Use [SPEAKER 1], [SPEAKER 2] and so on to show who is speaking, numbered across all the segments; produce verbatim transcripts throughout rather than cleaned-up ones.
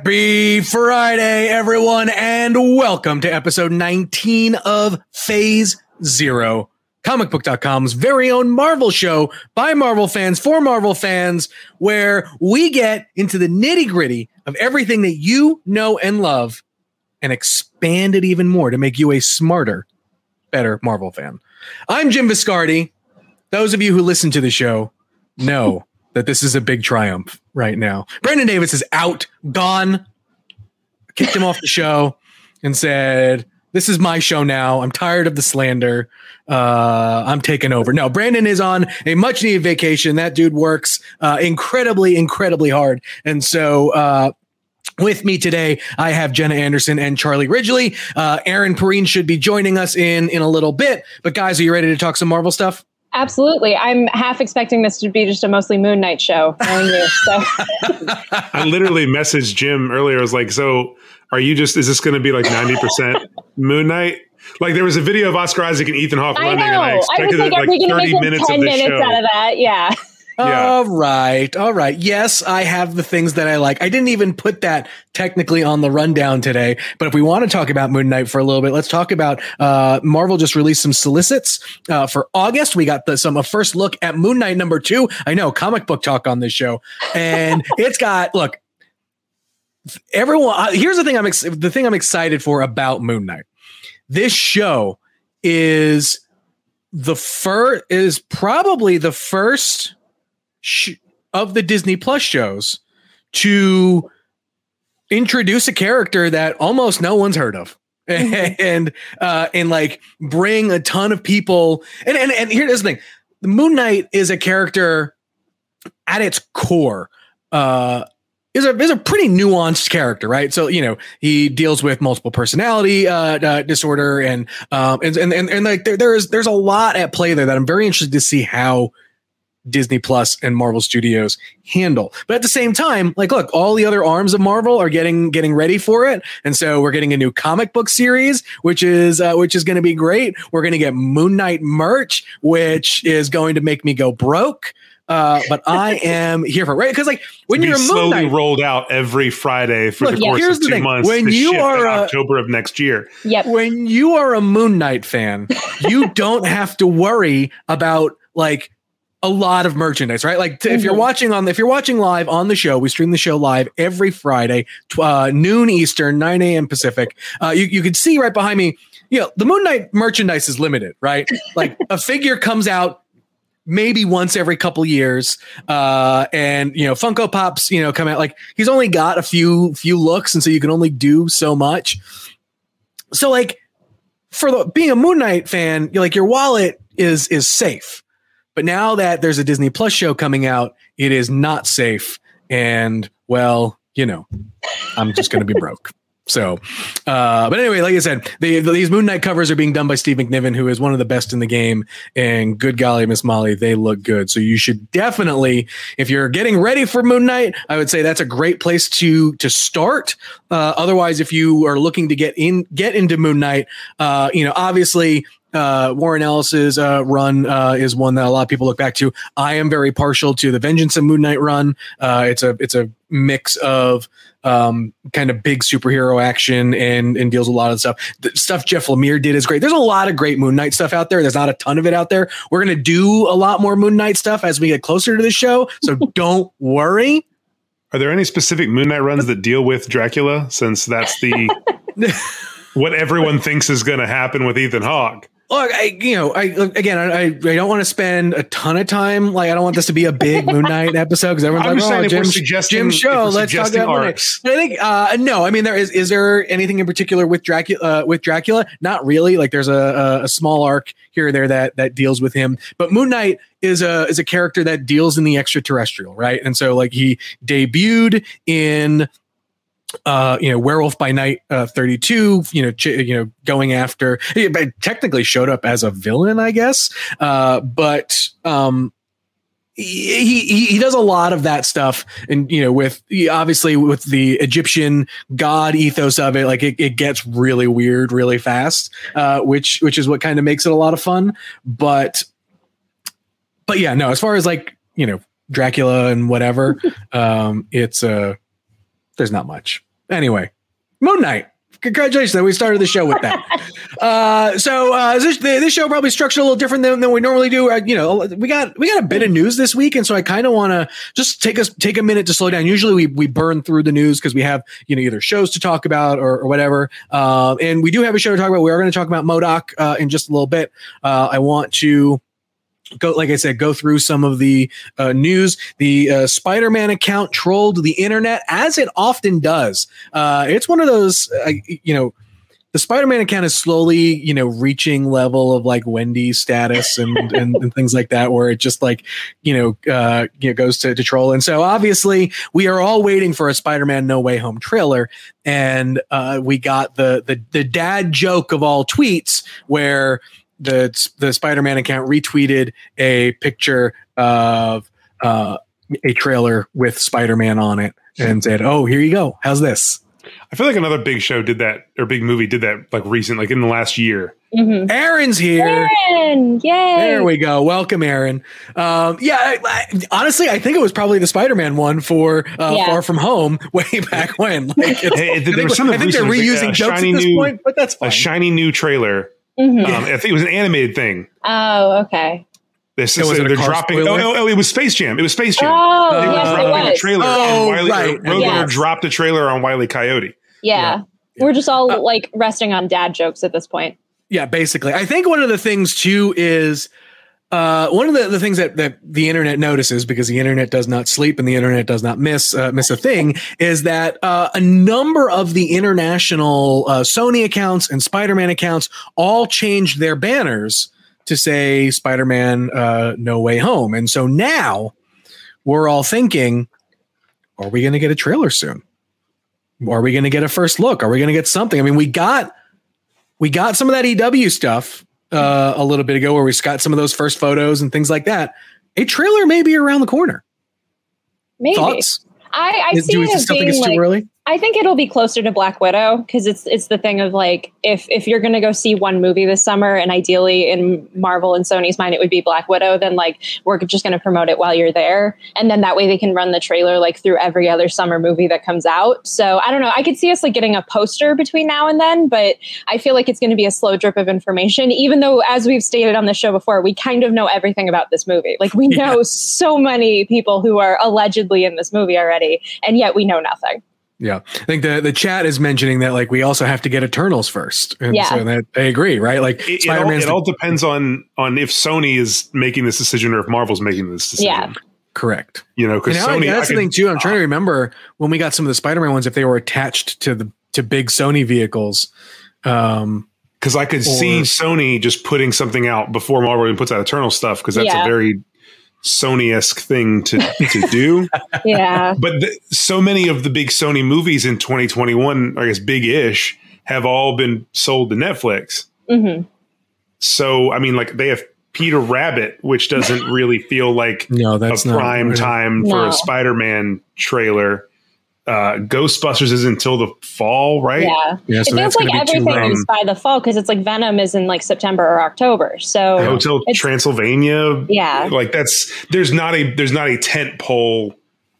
[SPEAKER 1] Happy Friday, everyone, and welcome to episode nineteen of Phase Zero, comic book dot com's very own Marvel show by Marvel fans for Marvel fans, where we get into the nitty-gritty of everything that you know and love and expand it even more to make you a smarter, better Marvel fan. I'm Jim Viscardi. Those of you who listen to the show know that this is a big triumph right now. Brandon Davis is out, gone. Kicked him off the show and said, this is my show now. I'm tired of the slander. Uh, I'm taking over. No, Brandon is on a much needed vacation. That dude works uh, incredibly, incredibly hard. And so uh, with me today, I have Jenna Anderson and Charlie Ridgely. Uh, Aaron Perrine should be joining us in, in a little bit. But guys, are you ready to talk some Marvel stuff?
[SPEAKER 2] Absolutely. I'm half expecting this to be just a mostly Moon Knight show. Knowing you, so.
[SPEAKER 3] I literally messaged Jim earlier. I was like, so are you just, is this going to be like ninety percent Moon Knight? Like there was a video of Oscar Isaac and Ethan Hawke running, and I expected I was like, it like thirty minutes
[SPEAKER 2] ten
[SPEAKER 3] of the
[SPEAKER 2] minutes
[SPEAKER 3] show.
[SPEAKER 2] Out of that. Yeah.
[SPEAKER 3] Yeah.
[SPEAKER 1] All right. All right. Yes, I have the things that I like. I didn't even put that technically on the rundown today, but if we want to talk about Moon Knight for a little bit, let's talk about uh, Marvel just released some solicits uh, for August. We got the, some a first look at Moon Knight number two. I know comic book talk on this show, and it's got, look, everyone, uh, here's the thing I'm ex- the thing I'm excited for about Moon Knight. This show is the first is probably the first of the Disney Plus shows to introduce a character that almost no one's heard of and uh and like bring a ton of people and and, and here's the thing. The Moon Knight is a character at its core uh is a is a pretty nuanced character, right? So, you know, he deals with multiple personality uh, uh disorder and um and and and, and like there, there's there's a lot at play there that I'm very interested to see how Disney Plus and Marvel Studios handle. But at the same time, like, look, all the other arms of Marvel are getting getting ready for it, and so we're getting a new comic book series, which is uh, which is going to be great. We're going to get Moon Knight merch, which is going to make me go broke. Uh, but I am here for it, right? Because like when you're a Moon
[SPEAKER 3] slowly
[SPEAKER 1] Knight,
[SPEAKER 3] rolled out every Friday for
[SPEAKER 1] look,
[SPEAKER 3] the
[SPEAKER 1] yeah,
[SPEAKER 3] course
[SPEAKER 1] here's
[SPEAKER 3] of
[SPEAKER 1] the
[SPEAKER 3] two
[SPEAKER 1] thing.
[SPEAKER 3] months.
[SPEAKER 1] When you are
[SPEAKER 3] in
[SPEAKER 1] a,
[SPEAKER 3] October of next year,
[SPEAKER 2] yep.
[SPEAKER 1] When you are a Moon Knight fan, you don't have to worry about like a lot of merchandise, right? Like t- mm-hmm. if you're watching on, if you're watching live on the show, we stream the show live every Friday, tw- uh, noon Eastern, nine a.m. Pacific. Uh, you, you can see right behind me, you know, the Moon Knight merchandise is limited, right? Like a figure comes out maybe once every couple years. Uh, and, you know, Funko Pops, you know, come out, like he's only got a few, few looks. And so you can only do so much. So like for the, being a Moon Knight fan, you're like your wallet is, is safe. But now that there's a Disney Plus show coming out, it is not safe. And, well, you know, I'm just going to be broke. So, uh, but anyway, like I said, they, these Moon Knight covers are being done by Steve McNiven, who is one of the best in the game. And good golly, Miss Molly, they look good. So you should definitely, if you're getting ready for Moon Knight, I would say that's a great place to to start. Uh, otherwise, if you are looking to get in, get into Moon Knight, uh, you know, obviously. Uh, Warren Ellis's uh, run uh, is one that a lot of people look back to. I am very partial to the Vengeance of Moon Knight run. Uh, it's a it's a mix of um, kind of big superhero action and and deals with a lot of the stuff. The stuff Jeff Lemire did is great. There's a lot of great Moon Knight stuff out there. There's not a ton of it out there. We're gonna do a lot more Moon Knight stuff as we get closer to the show, so don't worry.
[SPEAKER 3] Are there any specific Moon Knight runs that deal with Dracula? Since that's the what everyone thinks is going to happen with Ethan Hawke.
[SPEAKER 1] Look, I, you know, I again, I, I don't want to spend a ton of time. Like, I don't want this to be a big Moon Knight episode because everyone's
[SPEAKER 3] I'm
[SPEAKER 1] like,
[SPEAKER 3] saying
[SPEAKER 1] "Oh,
[SPEAKER 3] if
[SPEAKER 1] Jim,
[SPEAKER 3] we're suggesting,
[SPEAKER 1] Jim show,
[SPEAKER 3] if we're
[SPEAKER 1] let's talk about Moon Knight." But I think, uh, no, I mean, there is. Is there anything in particular with Dracula? Uh, with Dracula, not really. Like, there's a, a, a small arc here or there that that deals with him. But Moon Knight is a is a character that deals in the extraterrestrial, right? And so, like, he debuted in. Uh, you know, Werewolf by Night, uh, thirty-two. You know, ch- you know, going after. He technically showed up as a villain, I guess. Uh, but um, he, he he does a lot of that stuff, and you know, with obviously with the Egyptian god ethos of it, like it, it gets really weird really fast, uh, which which is what kind of makes it a lot of fun. But but yeah, no, as far as like you know, Dracula and whatever, um, it's uh there's not much. Anyway, Moon Knight. Congratulations that we started the show with that. uh, so uh, this, this show probably structured a little different than, than we normally do. Uh, you know, we got we got a bit of news this week, and so I kind of want to just take us take a minute to slow down. Usually we we burn through the news because we have you know either shows to talk about or, or whatever. Uh, and we do have a show to talk about. We are going to talk about MODOK uh, in just a little bit. Uh, I want to. Go, like I said, go through some of the uh, news. The uh, Spider-Man account trolled the internet, as it often does. Uh, it's one of those, uh, you know, the Spider-Man account is slowly, you know, reaching level of like Wendy's status and, and, and things like that, where it just like, you know, uh, you know, goes to, to troll. And so obviously we are all waiting for a Spider-Man No Way Home trailer. And uh, we got the, the, the dad joke of all tweets where the the Spider-Man account retweeted a picture of uh, a trailer with Spider-Man on it and said, "Oh, here you go. How's this?"
[SPEAKER 3] I feel like another big show did that, or big movie did that, like recent, like in the last year.
[SPEAKER 2] Mm-hmm.
[SPEAKER 1] Aaron's here.
[SPEAKER 2] Aaron, yay!
[SPEAKER 1] There we go. Welcome, Aaron. Um, yeah, I, I, honestly, I think it was probably the Spider-Man one for uh, yeah. Far From Home way back when. Like,
[SPEAKER 3] hey, there was some
[SPEAKER 1] I think they're reusing jokes at this
[SPEAKER 3] new,
[SPEAKER 1] point, but that's fine.
[SPEAKER 3] A shiny new trailer.
[SPEAKER 2] Mm-hmm.
[SPEAKER 3] Um, I think it was an animated thing.
[SPEAKER 2] Oh, okay.
[SPEAKER 3] This is so they're dropping. Oh, oh, oh, it was Space Jam. It was Space Jam.
[SPEAKER 2] Oh,
[SPEAKER 3] they
[SPEAKER 2] yes,
[SPEAKER 3] were dropping
[SPEAKER 2] it was.
[SPEAKER 3] a trailer.
[SPEAKER 1] Oh,
[SPEAKER 3] on Wiley,
[SPEAKER 1] right.
[SPEAKER 3] Roadrunner
[SPEAKER 2] yes.
[SPEAKER 3] dropped a trailer on Wile E. Coyote.
[SPEAKER 2] Yeah.
[SPEAKER 1] Yeah. Yeah.
[SPEAKER 2] We're just all
[SPEAKER 1] uh,
[SPEAKER 2] like resting on dad jokes at this point.
[SPEAKER 1] Yeah, basically. I think one of the things too is uh, one of the, the things that, that the internet notices, because the internet does not sleep and the internet does not miss uh, miss a thing, is that uh, a number of the international uh, Sony accounts and Spider-Man accounts all changed their banners to say Spider-Man uh, No Way Home. And so now we're all thinking, are we going to get a trailer soon? Are we going to get a first look? Are we going to get something? I mean, we got we got some of that E W stuff uh, a little bit ago where we got some of those first photos and things like that. A trailer may be around the corner.
[SPEAKER 2] Maybe.
[SPEAKER 1] Thoughts?
[SPEAKER 2] I, I
[SPEAKER 1] Is,
[SPEAKER 2] see
[SPEAKER 1] do we
[SPEAKER 2] it
[SPEAKER 1] still
[SPEAKER 2] being
[SPEAKER 1] think it's
[SPEAKER 2] like,
[SPEAKER 1] too early?
[SPEAKER 2] I think it'll be closer to Black Widow because it's it's the thing of like if if you're going to go see one movie this summer and ideally in Marvel and Sony's mind it would be Black Widow, then like we're just going to promote it while you're there, and then that way they can run the trailer like through every other summer movie that comes out. So I don't know. I could see us like getting a poster between now and then, but I feel like it's going to be a slow drip of information. Even though, as we've stated on the show before, we kind of know everything about this movie. Like we know yeah. so many people who are allegedly in this movie already, and yet we know nothing.
[SPEAKER 1] Yeah, I think the, the chat is mentioning that like we also have to get Eternals first, and
[SPEAKER 2] yeah.
[SPEAKER 1] so that they agree, right? Like
[SPEAKER 3] it, it, all, it all depends on on if Sony is making this decision or if Marvel's making this decision.
[SPEAKER 2] Yeah,
[SPEAKER 1] correct.
[SPEAKER 3] You know, because Sony.
[SPEAKER 1] That's the thing too. I'm trying to remember when we got some of the Spider-Man ones if they were attached to the to big Sony vehicles. Um,
[SPEAKER 3] because I could or, see Sony just putting something out before Marvel even puts out Eternal stuff because that's
[SPEAKER 2] yeah.
[SPEAKER 3] a very Sony-esque thing to, to do.
[SPEAKER 2] yeah.
[SPEAKER 3] But the, so many of the big Sony movies in twenty twenty-one, I guess big-ish, have all been sold to Netflix.
[SPEAKER 2] Mm-hmm.
[SPEAKER 3] So, I mean, like they have Peter Rabbit, which doesn't really feel like
[SPEAKER 1] no, that's
[SPEAKER 3] a prime
[SPEAKER 1] not,
[SPEAKER 3] time
[SPEAKER 2] no.
[SPEAKER 3] for a Spider-Man trailer. Uh, Ghostbusters is until the fall, right?
[SPEAKER 2] Yeah,
[SPEAKER 1] yeah so
[SPEAKER 2] it feels like everything
[SPEAKER 1] too, um,
[SPEAKER 2] is by the fall because it's like Venom is in like September or October. So
[SPEAKER 3] Hotel Transylvania,
[SPEAKER 2] yeah,
[SPEAKER 3] like that's there's not a there's not a tent pole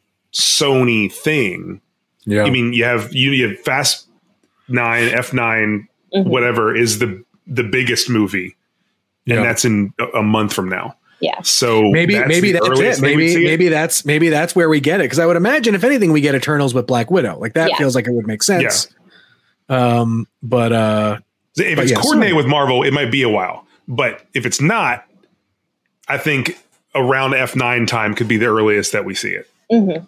[SPEAKER 3] Sony thing.
[SPEAKER 1] Yeah,
[SPEAKER 3] I mean you have you, you have Fast Nine, F nine, mm-hmm. whatever is the the biggest movie, and
[SPEAKER 1] yeah.
[SPEAKER 3] that's in a month from now.
[SPEAKER 2] Yeah.
[SPEAKER 3] So
[SPEAKER 1] maybe
[SPEAKER 3] that's
[SPEAKER 1] maybe that's it. Maybe maybe
[SPEAKER 3] it.
[SPEAKER 1] that's maybe that's where we get it. Because I would imagine if anything, we get Eternals with Black Widow. Like that
[SPEAKER 2] yeah.
[SPEAKER 1] feels like it would make sense.
[SPEAKER 3] Yeah.
[SPEAKER 1] Um, but uh,
[SPEAKER 3] if
[SPEAKER 1] but
[SPEAKER 3] it's
[SPEAKER 1] yeah,
[SPEAKER 3] coordinated
[SPEAKER 1] sorry.
[SPEAKER 3] with Marvel, it might be a while. But if it's not, I think around F nine time could be the earliest that we see it.
[SPEAKER 2] Mm-hmm.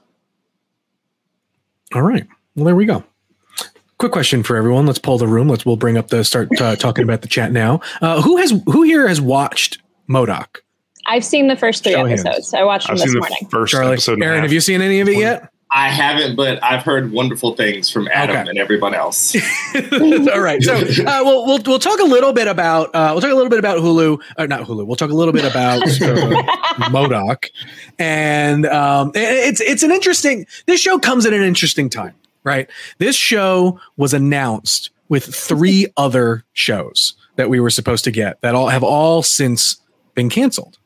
[SPEAKER 1] All right. Well, there we go. Quick question for everyone. Let's pull the room. Let's we'll bring up the start uh, talking about the chat now. Uh, who has who here has watched MODOK?
[SPEAKER 2] I've seen the first three
[SPEAKER 1] Show
[SPEAKER 2] episodes.
[SPEAKER 1] hands.
[SPEAKER 2] I watched them
[SPEAKER 3] I've
[SPEAKER 2] this
[SPEAKER 3] seen
[SPEAKER 2] morning.
[SPEAKER 3] the first
[SPEAKER 1] Charlie,
[SPEAKER 3] episode.
[SPEAKER 1] Aaron, have you seen any of it yet?
[SPEAKER 4] I haven't, but I've heard wonderful things from Adam
[SPEAKER 1] Okay.
[SPEAKER 4] and everyone else.
[SPEAKER 1] All right, so uh, we'll we'll we'll talk a little bit about uh, we'll talk a little bit about Hulu, or not Hulu. We'll talk a little bit about uh, MODOK, and um, it's it's an interesting. This show comes at an interesting time, right? This show was announced with three other shows that we were supposed to get that all have all since been canceled.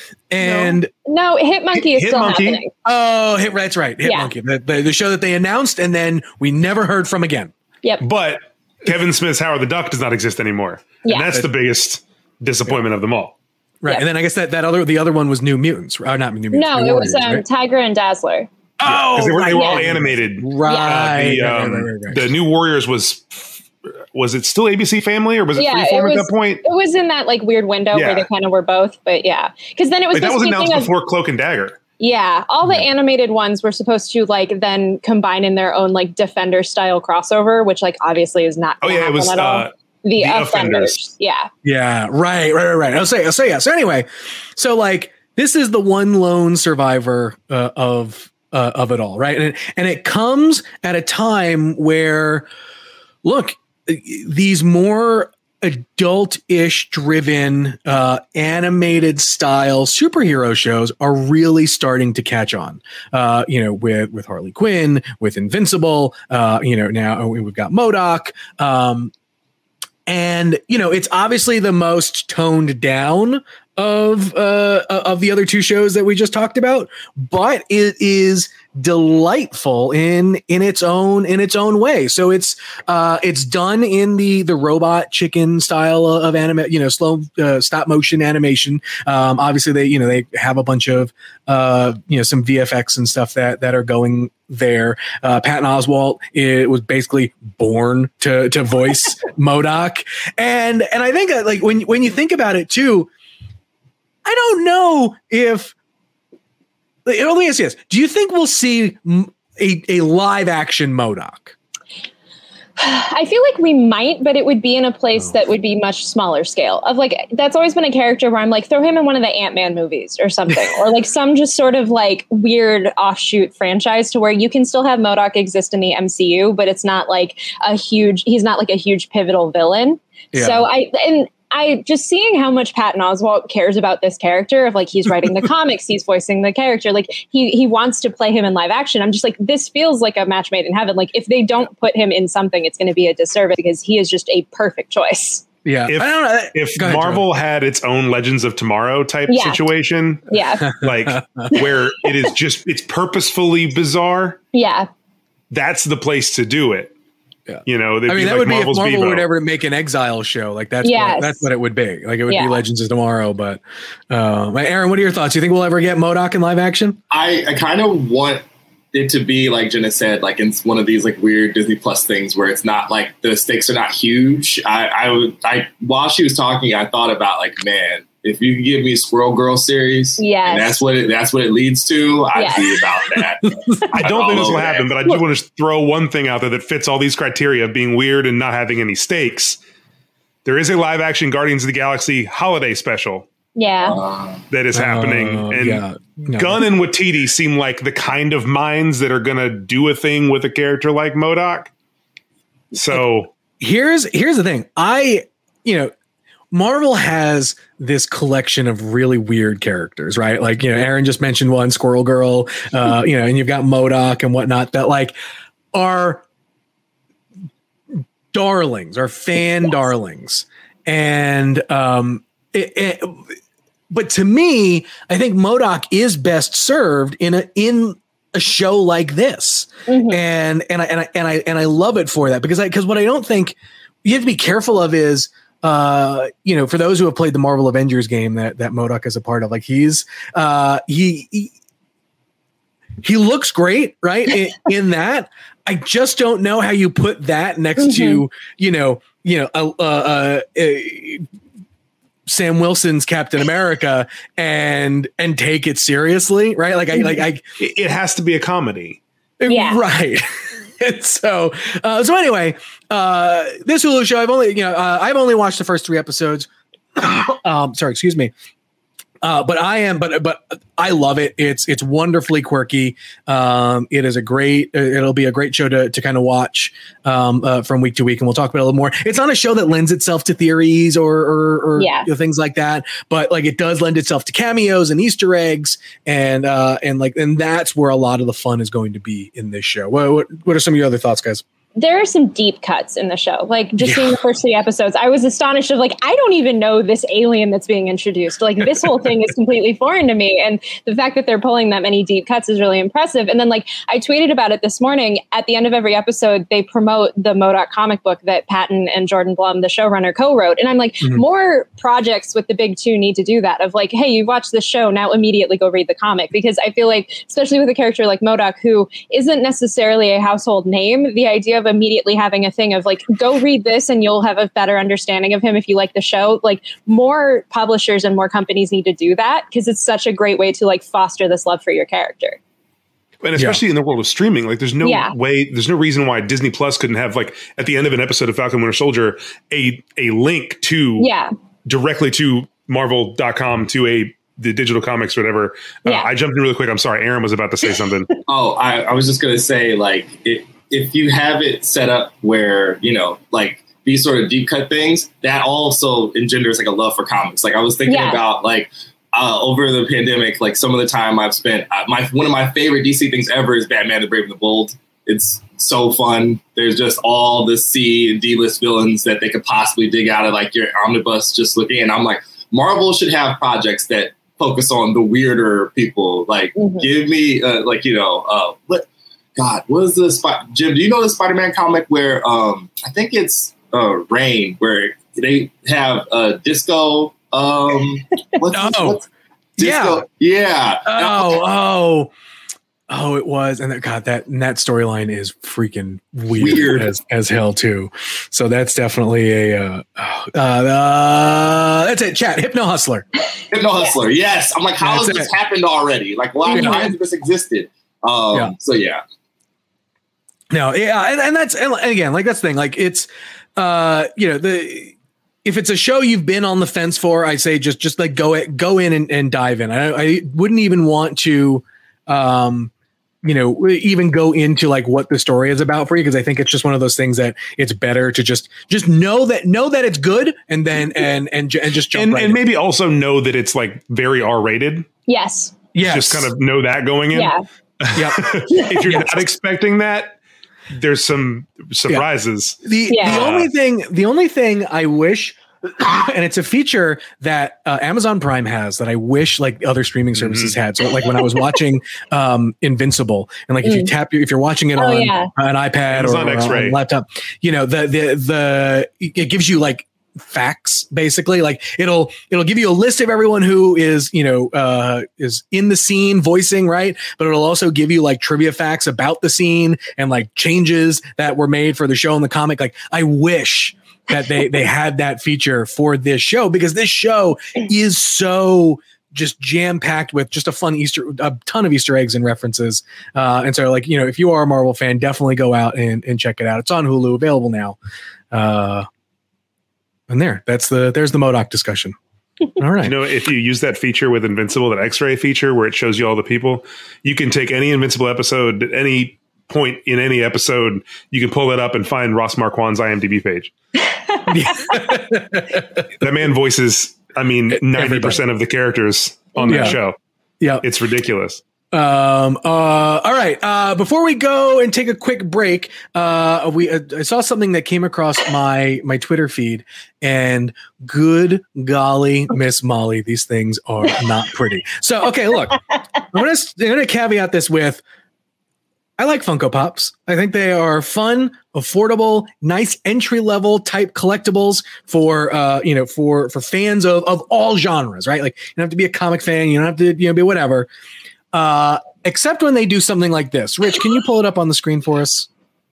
[SPEAKER 1] And
[SPEAKER 2] no, no Hit Monkey is
[SPEAKER 3] Hit
[SPEAKER 2] still
[SPEAKER 3] Monkey.
[SPEAKER 2] happening.
[SPEAKER 1] Oh, hit, that's right. Hit
[SPEAKER 2] Yeah.
[SPEAKER 1] Monkey, the, the, the show that they announced and then we never heard from again.
[SPEAKER 2] Yep.
[SPEAKER 3] But Kevin Smith's Howard the Duck does not exist anymore.
[SPEAKER 2] Yeah.
[SPEAKER 3] And that's the biggest disappointment of them all.
[SPEAKER 1] Right.
[SPEAKER 2] Yep.
[SPEAKER 1] And then I guess that, that other, the other one was New Mutants. Or not New Mutants.
[SPEAKER 2] No,
[SPEAKER 1] New
[SPEAKER 2] it was
[SPEAKER 1] Warriors,
[SPEAKER 2] um,
[SPEAKER 1] right?
[SPEAKER 2] Tiger and Dazzler.
[SPEAKER 1] Oh,
[SPEAKER 3] Because they were,
[SPEAKER 1] right,
[SPEAKER 3] they were
[SPEAKER 1] yeah.
[SPEAKER 3] all animated.
[SPEAKER 1] Right.
[SPEAKER 3] Uh, the,
[SPEAKER 1] right,
[SPEAKER 3] um,
[SPEAKER 1] right, right, right.
[SPEAKER 3] the New Warriors was, was it still A B C Family or was it
[SPEAKER 2] Yeah,
[SPEAKER 3] Freeform
[SPEAKER 2] it
[SPEAKER 3] at
[SPEAKER 2] was-
[SPEAKER 3] that point?
[SPEAKER 2] It was in that like weird window
[SPEAKER 3] Yeah.
[SPEAKER 2] where they kind of were both, but yeah, because then it was
[SPEAKER 3] Like, that
[SPEAKER 2] this
[SPEAKER 3] was
[SPEAKER 2] big
[SPEAKER 3] announced
[SPEAKER 2] thing of-
[SPEAKER 3] before Cloak and Dagger.
[SPEAKER 2] Yeah, all the animated ones were supposed to like then combine in their own like Defender style crossover, which like obviously is not.
[SPEAKER 3] Oh
[SPEAKER 2] gonna
[SPEAKER 3] yeah, it was
[SPEAKER 2] happen at all.
[SPEAKER 3] uh,
[SPEAKER 2] the,
[SPEAKER 3] the
[SPEAKER 2] Offenders.
[SPEAKER 3] Offenders.
[SPEAKER 2] Yeah,
[SPEAKER 1] Yeah, right, right, right, right. I'll say, I'll say, yeah. So anyway, so like this is the one lone survivor uh, of uh, of it all, right? And it, and it comes at a time where, look, these more adult-ish driven uh, animated style superhero shows are really starting to catch on. Uh, you know, with with Harley Quinn, with Invincible. Uh, you know, now we've got MODOK. Um, And, you know, it's obviously the most toned down of uh, of the other two shows that we just talked about, but it is delightful in in its own in its own way. So it's uh, it's done in the the robot chicken style of anime, you know, slow uh, stop motion animation. Um, obviously, they you know they have a bunch of uh, you know some V F X and stuff that that are going there. Uh, Patton Oswalt it was basically born to to voice MODOK, and and I think that like when when you think about it too, I don't know if. Let me ask you this: do you think we'll see a, a live action MODOK?
[SPEAKER 2] I feel like we might, but it would be in a place oh. that would be much smaller scale. Of like, that's always been a character where I'm like, throw him in one of the Ant-Man movies or something, or like some just sort of like weird offshoot franchise to where you can still have MODOK exist in the M C U, but it's not like a huge. He's not like a huge pivotal villain. Yeah. So I and. I just seeing how much Patton Oswalt cares about this character of like, he's writing the comics, he's voicing the character. Like he, he wants to play him in live action. I'm just like, this feels like a match made in heaven. Like if they don't put him in something, it's going to be a disservice because he is just a perfect choice.
[SPEAKER 1] Yeah.
[SPEAKER 3] If,
[SPEAKER 1] I don't know.
[SPEAKER 3] if
[SPEAKER 1] ahead,
[SPEAKER 3] Marvel
[SPEAKER 1] Joe.
[SPEAKER 3] had its own Legends of Tomorrow type
[SPEAKER 2] yeah.
[SPEAKER 3] situation,
[SPEAKER 2] yeah,
[SPEAKER 3] like where it is just, it's purposefully bizarre.
[SPEAKER 2] Yeah.
[SPEAKER 3] That's the place to do it.
[SPEAKER 1] Yeah.
[SPEAKER 3] You know,
[SPEAKER 1] I mean, that
[SPEAKER 3] like
[SPEAKER 1] would
[SPEAKER 3] Marvel's
[SPEAKER 1] be if Marvel
[SPEAKER 3] Bebo.
[SPEAKER 1] would ever make an Exile show. Like that's
[SPEAKER 2] yes.
[SPEAKER 1] what, that's what it would be. Like it would
[SPEAKER 2] yeah.
[SPEAKER 1] be Legends of Tomorrow. But uh, Aaron, what are your thoughts? Do you think we'll ever get MODOK in live action?
[SPEAKER 4] I, I kind of want it to be like Jenna said, like in one of these like weird Disney Plus things where it's not like the stakes are not huge. I, I would, I while she was talking, I thought about like, man, if you could give me a Squirrel Girl series,
[SPEAKER 2] yes.
[SPEAKER 4] and that's what it, that's what it leads to, I'd
[SPEAKER 2] yes.
[SPEAKER 4] be about that.
[SPEAKER 3] I don't think this will happen, that. but I do want to throw one thing out there that fits all these criteria of being weird and not having any stakes. There is a live action Guardians of the Galaxy holiday special.
[SPEAKER 2] Yeah,
[SPEAKER 4] uh,
[SPEAKER 3] that is happening,
[SPEAKER 1] uh,
[SPEAKER 3] and
[SPEAKER 1] yeah. no.
[SPEAKER 3] Gunn and Waititi seem like the kind of minds that are going to do a thing with a character like MODOK. So
[SPEAKER 1] here's here's the thing. I you know. Marvel has this collection of really weird characters, right? Like, you know, Aaron just mentioned one, Squirrel Girl, uh, you know, and you've got MODOK and whatnot that like are darlings, are fan yes. darlings. And, um, it, it, but to me, I think MODOK is best served in a, in a show like this. Mm-hmm. And, and I, and I, and I, and I love it for that because I, because what I don't think you have to be careful of is, uh, you know, for those who have played the Marvel Avengers game that that MODOK is a part of, like he's uh, he, he he looks great, right? in, in that, I just don't know how you put that next mm-hmm. to you know, you know, uh, uh, uh, Sam Wilson's Captain America and and take it seriously, right? Like I like I,
[SPEAKER 3] it has to be a comedy,
[SPEAKER 2] yeah,
[SPEAKER 1] right. And so, uh, so anyway, uh, this Hulu show, I've only, you know, uh, I've only watched the first three episodes. um, sorry, excuse me. Uh, but I am, but, but I love it. It's, it's wonderfully quirky. Um, it is a great, it'll be a great show to, to kind of watch, um, uh, from week to week. And we'll talk about it a little more. It's not a show that lends itself to theories or, or, or
[SPEAKER 2] yeah.
[SPEAKER 1] you know, things like that, but like it does lend itself to cameos and Easter eggs. And, uh, and like, and that's where a lot of the fun is going to be in this show. What, what, what are some of your other thoughts, guys?
[SPEAKER 2] there are some deep cuts in the show. Like just yeah. seeing the first three episodes, I was astonished of like, I don't even know this alien that's being introduced. Like this whole thing is completely foreign to me. And the fact that they're pulling that many deep cuts is really impressive. And then like I tweeted about it this morning. At the end of every episode, they promote the M O D O K comic book that Patton and Jordan Blum, the showrunner, co-wrote. And I'm like, mm-hmm. more projects with the big two need to do that of like, hey, you've watched this show, now immediately go read the comic. Because I feel like, especially with a character like M O D O K, who isn't necessarily a household name, the idea of immediately having a thing of like, go read this and you'll have a better understanding of him if you like the show. Like more publishers and more companies need to do that because it's such a great way to like foster this love for your character.
[SPEAKER 3] And especially yeah. in the world of streaming, like there's no yeah. way, there's no reason why Disney Plus couldn't have like at the end of an episode of Falcon Winter Soldier, a, a link to
[SPEAKER 2] yeah.
[SPEAKER 3] directly to Marvel dot com to a the digital comics, whatever. Yeah. Uh, I jumped in really quick. I'm sorry. Aaron was about to say something.
[SPEAKER 4] oh, I, I was just going to say like, it, if you have it set up where, you know, like these sort of deep cut things, that also engenders like a love for comics. Like I was thinking yeah. about like uh, over the pandemic, like some of the time I've spent, uh, my one of my favorite D C things ever is Batman the Brave and the Bold. It's so fun. There's just all the C and D-list villains that they could possibly dig out of like your omnibus just looking. And I'm like, Marvel should have projects that focus on the weirder people. Like mm-hmm. give me uh, like, you know, uh, what, God, what is the spot? Jim, do you know the Spider-Man comic where um, I think it's uh, Rain, where they have a disco? Um, what's,
[SPEAKER 1] oh,
[SPEAKER 4] what's, disco? yeah, yeah.
[SPEAKER 1] Oh, oh, oh, it was, and that, God, that and that storyline is freaking weird, weird. As, as hell too. So that's definitely a uh, uh, uh, that's it. Chat Hypno Hustler,
[SPEAKER 4] Hypno Hustler. Yes, I'm like, how that's has this it. happened already? Like, why, yeah. why has this existed? Um, yeah. So yeah.
[SPEAKER 1] No, yeah, and, and that's and again, like that's the thing. Like it's, uh, you know, the if it's a show you've been on the fence for, I say just just like go go in and, and dive in. I, I wouldn't even want to, um, you know, even go into like what the story is about for you because I think it's just one of those things that it's better to just just know that know that it's good and then and and and just jump
[SPEAKER 3] and,
[SPEAKER 1] right
[SPEAKER 3] and
[SPEAKER 1] in.
[SPEAKER 3] Maybe also know that it's like very R rated.
[SPEAKER 2] Yes.
[SPEAKER 1] Yes.
[SPEAKER 3] Just kind of know that going in.
[SPEAKER 2] Yeah.
[SPEAKER 1] Yep.
[SPEAKER 3] If you're
[SPEAKER 1] yes.
[SPEAKER 3] not expecting that. There's some surprises.
[SPEAKER 1] Yeah. The yeah. the only thing the only thing I wish and it's a feature that uh, Amazon Prime has that I wish like other streaming services mm-hmm. had. So like when I was watching um, Invincible and like mm. if you tap if you're watching it oh, on yeah. an iPad Amazon or, or on a laptop, you know, the the the it gives you like facts basically like it'll it'll give you a list of everyone who is you know uh is in the scene voicing right but it'll also give you like trivia facts about the scene and like changes that were made for the show and the comic. Like I wish that they they had that feature for this show because this show is so just jam-packed with just a fun Easter a ton of Easter eggs and references uh and so like you know if you are a Marvel fan, definitely go out and, and check it out. It's on Hulu, available now. uh And there, that's the there's the M O D O K discussion. All right.
[SPEAKER 3] You know, if you use that feature with Invincible, that X-ray feature where it shows you all the people, you can take any Invincible episode at any point in any episode. You can pull it up and find Ross Marquand's IMDb page. That man voices, I mean, ninety percent of the characters on that
[SPEAKER 1] yeah.
[SPEAKER 3] show.
[SPEAKER 1] Yeah,
[SPEAKER 3] it's ridiculous.
[SPEAKER 1] Um. Uh. All right. Uh. Before we go and take a quick break, uh, we uh, I saw something that came across my my Twitter feed, and good golly, Miss Molly, these things are not pretty. So, okay, look, I'm gonna I'm gonna caveat this with, I like Funko Pops. I think they are fun, affordable, nice entry level type collectibles for uh you know for for fans of of all genres, right? Like you don't have to be a comic fan, you don't have to you know be whatever. Uh, except when they do something like this. Rich, can you pull it up on the screen for us?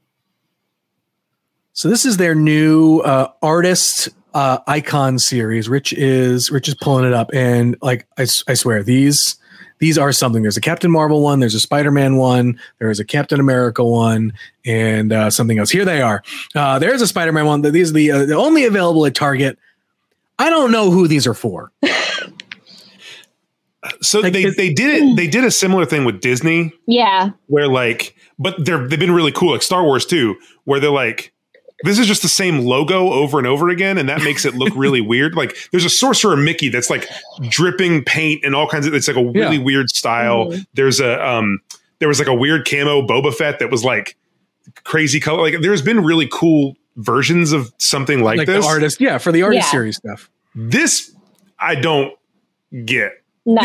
[SPEAKER 1] So this is their new uh, artist uh, icon series. Rich is Rich is pulling it up, and like I, I swear these these are something. There's a Captain Marvel one, there's a Spider-Man one, there is a Captain America one, and uh, something else. Here they are. Uh, there's a Spider-Man one. These are the uh, they're only available at Target. I don't know who these are for.
[SPEAKER 3] So like they, they did it. They did a similar thing with Disney.
[SPEAKER 2] Yeah.
[SPEAKER 3] Where like, but they're, they've been really cool. Like Star Wars too, where they're like, this is just the same logo over and over again. And that makes it look really weird. Like there's a Sorcerer Mickey that's like dripping paint and all kinds of, it's like a really yeah. weird style. Mm-hmm. There's a, um, there was like a weird camo Boba Fett that was like crazy color. Like there's been really cool versions of something like,
[SPEAKER 1] like
[SPEAKER 3] this.
[SPEAKER 1] The artist, yeah, for the artist
[SPEAKER 2] yeah.
[SPEAKER 1] series stuff.
[SPEAKER 3] This I don't get.
[SPEAKER 2] No,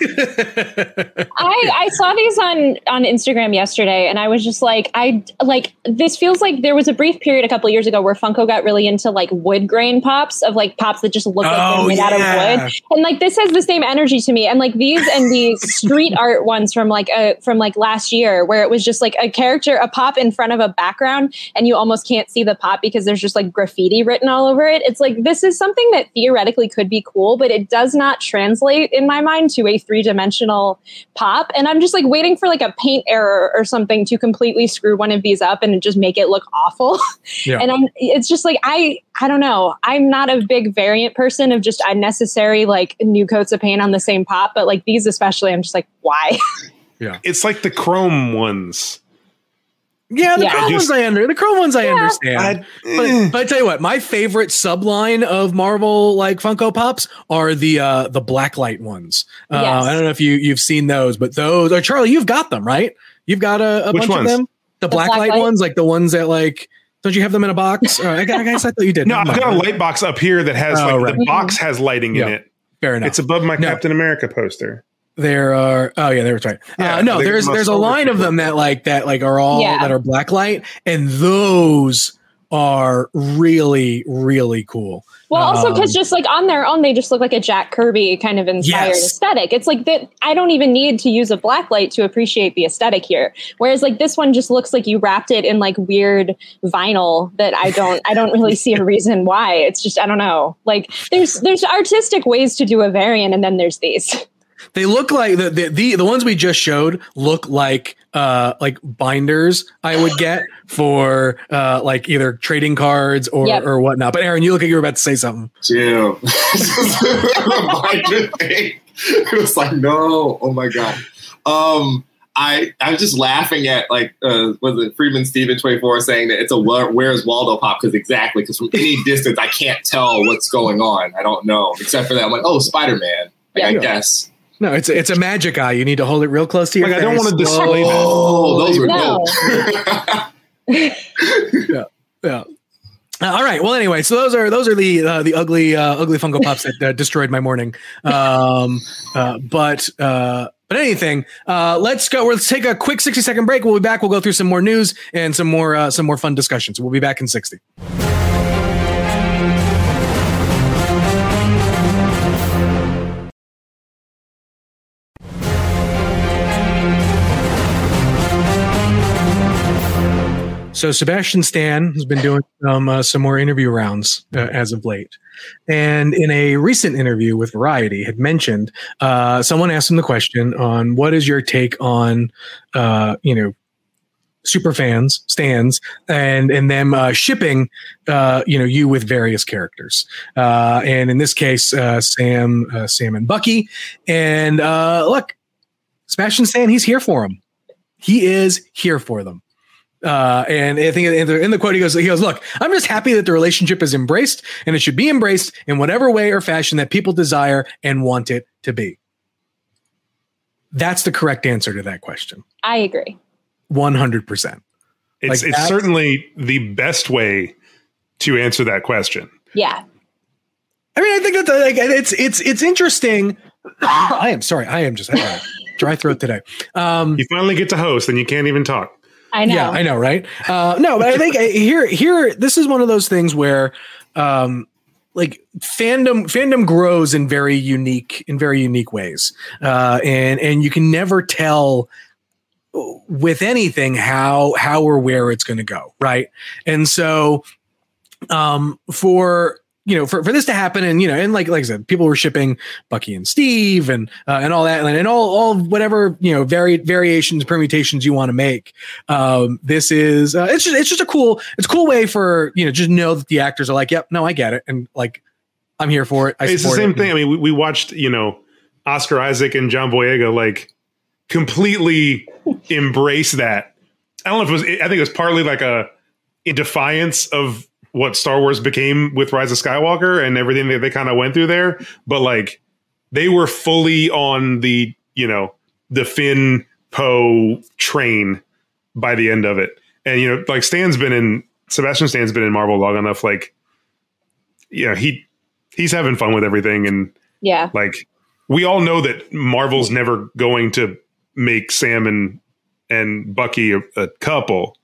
[SPEAKER 2] I I saw these on on Instagram yesterday, and I was just like, I like this feels like there was a brief period a couple of years ago where Funko got really into like wood grain pops of like pops that just look like
[SPEAKER 1] oh,
[SPEAKER 2] they're made
[SPEAKER 1] yeah.
[SPEAKER 2] out of wood, and like this has the same energy to me. And like these and these street art ones from like a from like last year, where it was just like a character, a pop in front of a background, and you almost can't see the pop because there's just like graffiti written all over it. It's like this is something that theoretically could be cool, but it does not translate in my mind to a three-dimensional pop, and I'm just like waiting for like a paint error or something to completely screw one of these up and just make it look awful. Yeah. And I'm it's just like I I don't know, I'm not a big variant person of just unnecessary like new coats of paint on the same pop, but like these especially, I'm just like, why?
[SPEAKER 3] Yeah, it's like the chrome ones.
[SPEAKER 1] Yeah, the
[SPEAKER 2] Yeah.
[SPEAKER 1] chrome
[SPEAKER 3] I just-
[SPEAKER 1] ones I under the chrome ones I
[SPEAKER 2] Yeah.
[SPEAKER 1] understand.
[SPEAKER 3] I- eh.
[SPEAKER 1] but, but I tell you what, my favorite subline of Marvel like Funko Pops are the uh the blacklight ones. Uh,
[SPEAKER 2] Yes.
[SPEAKER 1] I don't know if you you've seen those, but those or Charlie, you've got them, right? You've got a, a
[SPEAKER 3] Which
[SPEAKER 1] bunch
[SPEAKER 3] ones?
[SPEAKER 1] of them. The,
[SPEAKER 2] The
[SPEAKER 1] blacklight
[SPEAKER 2] blacklight?
[SPEAKER 1] ones, like the ones that like don't you have them in a box? Uh, I, guess, I guess I thought you did.
[SPEAKER 3] No,
[SPEAKER 1] Never
[SPEAKER 3] I've got a
[SPEAKER 1] mind.
[SPEAKER 3] light box up here that has
[SPEAKER 1] Oh,
[SPEAKER 3] like
[SPEAKER 1] right.
[SPEAKER 3] the box has lighting in
[SPEAKER 1] Yeah.
[SPEAKER 3] it.
[SPEAKER 1] Fair enough.
[SPEAKER 3] It's above my
[SPEAKER 1] No.
[SPEAKER 3] Captain America poster.
[SPEAKER 1] There are oh yeah, that's right.
[SPEAKER 3] Yeah,
[SPEAKER 1] uh, no,
[SPEAKER 3] they-
[SPEAKER 1] there's
[SPEAKER 3] they
[SPEAKER 1] there's a
[SPEAKER 3] must
[SPEAKER 1] line of
[SPEAKER 3] overkill.
[SPEAKER 1] them that like that like are all
[SPEAKER 2] Yeah.
[SPEAKER 1] that are blacklight, and those are really really cool.
[SPEAKER 2] Well, also because
[SPEAKER 1] Um,
[SPEAKER 2] just like on their own, they just look like a Jack Kirby kind of inspired
[SPEAKER 1] Yes.
[SPEAKER 2] aesthetic. It's like that. I don't even need to use a black light to appreciate the aesthetic here. Whereas like this one just looks like you wrapped it in like weird vinyl that I don't, I don't really see a reason why. It's just, I don't know. Like there's, there's artistic ways to do a variant, and then there's these.
[SPEAKER 1] They look like the, the the the ones we just showed look like uh like binders I would get for uh like either trading cards or
[SPEAKER 2] Yep.
[SPEAKER 1] or whatnot. But Aaron, you look like you were about to say something.
[SPEAKER 4] Jim. It was like, no, oh my God. Um, I I was just laughing at like uh was it Freeman Steven twenty-four saying that it's a where, Where's Waldo pop, because exactly because from any distance I can't tell what's going on. I don't know. Except for that, I'm like, oh, Spider-Man. Like,
[SPEAKER 2] Yeah.
[SPEAKER 4] I guess.
[SPEAKER 1] No, it's it's a magic eye. You need to hold it real close to your
[SPEAKER 3] Like, I
[SPEAKER 1] face.
[SPEAKER 3] don't wanna display that.
[SPEAKER 4] Oh, those were
[SPEAKER 2] No.
[SPEAKER 4] dope.
[SPEAKER 1] Yeah. Uh, all right. Well, anyway, so those are those are the uh, the ugly uh, ugly Funko Pops that uh, destroyed my morning. Um, uh, but uh, but anything, uh, let's go. Let's take a quick sixty second break. We'll be back. We'll go through some more news and some more uh, some more fun discussions. We'll be back in sixty. So Sebastian Stan has been doing um, uh, some more interview rounds uh, as of late, and in a recent interview with Variety, had mentioned uh, someone asked him the question on what is your take on uh, you know super fans stands and and them uh, shipping uh, you know you with various characters, uh, and in this case uh, Sam uh, Sam and Bucky, and uh, look, Sebastian Stan, he's here for them. He is here for them. Uh, and I think in the, in the quote, he goes, he goes, look, I'm just happy that the relationship is embraced, and it should be embraced in whatever way or fashion that people desire and want it to be. That's the correct answer to that question.
[SPEAKER 2] I agree.
[SPEAKER 1] one hundred percent.
[SPEAKER 3] It's
[SPEAKER 1] Like,
[SPEAKER 3] it's
[SPEAKER 1] that's-
[SPEAKER 3] certainly the best way to answer that question.
[SPEAKER 2] Yeah.
[SPEAKER 1] I mean, I think that like, it's, it's, it's interesting. I am sorry. I am just I have a dry throat today. Um,
[SPEAKER 3] You finally get to host and you can't even talk.
[SPEAKER 2] I know.
[SPEAKER 1] Yeah, I know, right? Uh, no, but I think I- here, here, this is one of those things where, um, like fandom, fandom grows in very unique, in very unique ways, uh, and and you can never tell with anything how how or where it's going to go, right? And so, um, for you know, for, for this to happen, and you know, and like like I said, people were shipping Bucky and Steve, and uh, and all that, and, and all all whatever you know, vari- variations, permutations you want to make. Um, this is uh, it's just it's just a cool it's a cool way for you know just know that the actors are like, yep, no, I get it, and like I'm here for it. I
[SPEAKER 3] It's the
[SPEAKER 1] support
[SPEAKER 3] same
[SPEAKER 1] it.
[SPEAKER 3] thing. I mean, we, we watched, you know, Oscar Isaac and John Boyega like completely embrace that. I don't know if it was, I think it was partly like a, a defiance of what Star Wars became with Rise of Skywalker and everything that they kind of went through there. But like they were fully on the, you know, the Finn Poe train by the end of it. And, you know, like Stan's been in, Sebastian Stan's been in Marvel long enough. Like, you know, he, he's having fun with everything. And
[SPEAKER 2] yeah,
[SPEAKER 3] like, we all know that Marvel's never going to make Sam and, and Bucky a, a couple,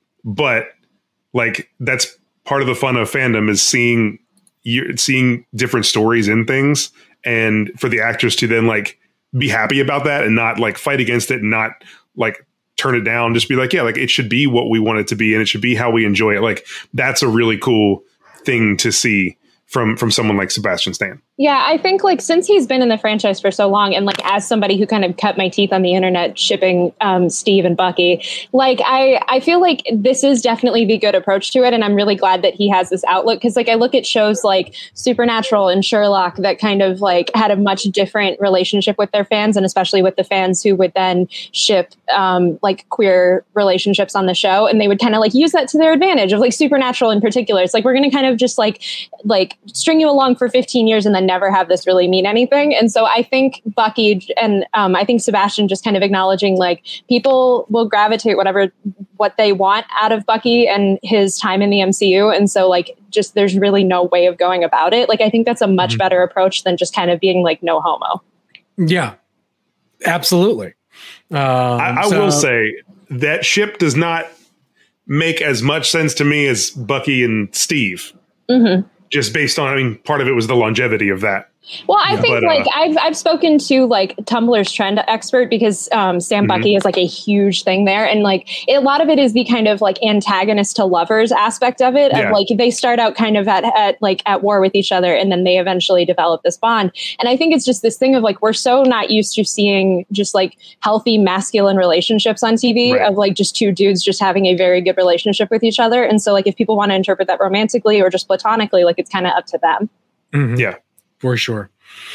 [SPEAKER 3] but like, that's part of the fun of fandom is seeing you seeing different stories in things, and for the actors to then like be happy about that and not like fight against it and not like turn it down, just be like, yeah, like it should be what we want it to be and it should be how we enjoy it. Like that's a really cool thing to see from from someone like Sebastian Stan.
[SPEAKER 2] Yeah, I think like since he's been in the franchise for so long, and like as somebody who kind of cut my teeth on the internet shipping um, Steve and Bucky, like I I feel like this is definitely the good approach to it, and I'm really glad that he has this outlook, because like I look at shows like Supernatural and Sherlock that kind of like had a much different relationship with their fans, and especially with the fans who would then ship um, like queer relationships on the show, and they would kind of like use that to their advantage. Of like Supernatural in particular, it's like we're going to kind of just like like string you along for fifteen years and then never have this really mean anything. And so I think Bucky and um, I think Sebastian just kind of acknowledging like people will gravitate whatever what they want out of Bucky and his time in the M C U. And so like just there's really no way of going about it. Like I think that's a much mm-hmm. better approach than just kind of being like no homo.
[SPEAKER 1] Yeah, absolutely. Um,
[SPEAKER 3] I, I
[SPEAKER 1] so-
[SPEAKER 3] will say that ship does not make as much sense to me as Bucky and Steve. Mm-hmm. Just based on, I mean, part of it was the longevity of that.
[SPEAKER 2] Well, I
[SPEAKER 3] yeah,
[SPEAKER 2] think
[SPEAKER 3] but, uh,
[SPEAKER 2] like I've I've spoken to like Tumblr's trend expert, because um, Sam mm-hmm. Bucky is like a huge thing there, and like it, a lot of it is the kind of like antagonist to lovers aspect of it. Yeah. Of like they start out kind of at, at like at war with each other, and then they eventually develop this bond. And I think it's just this thing of like we're so not used to seeing just like healthy masculine relationships on T V, right. of like just two dudes just having a very good relationship with each other. And so like if people want to interpret that romantically or just platonically, like it's kind of up to them.
[SPEAKER 3] Mm-hmm. Yeah.
[SPEAKER 1] For sure.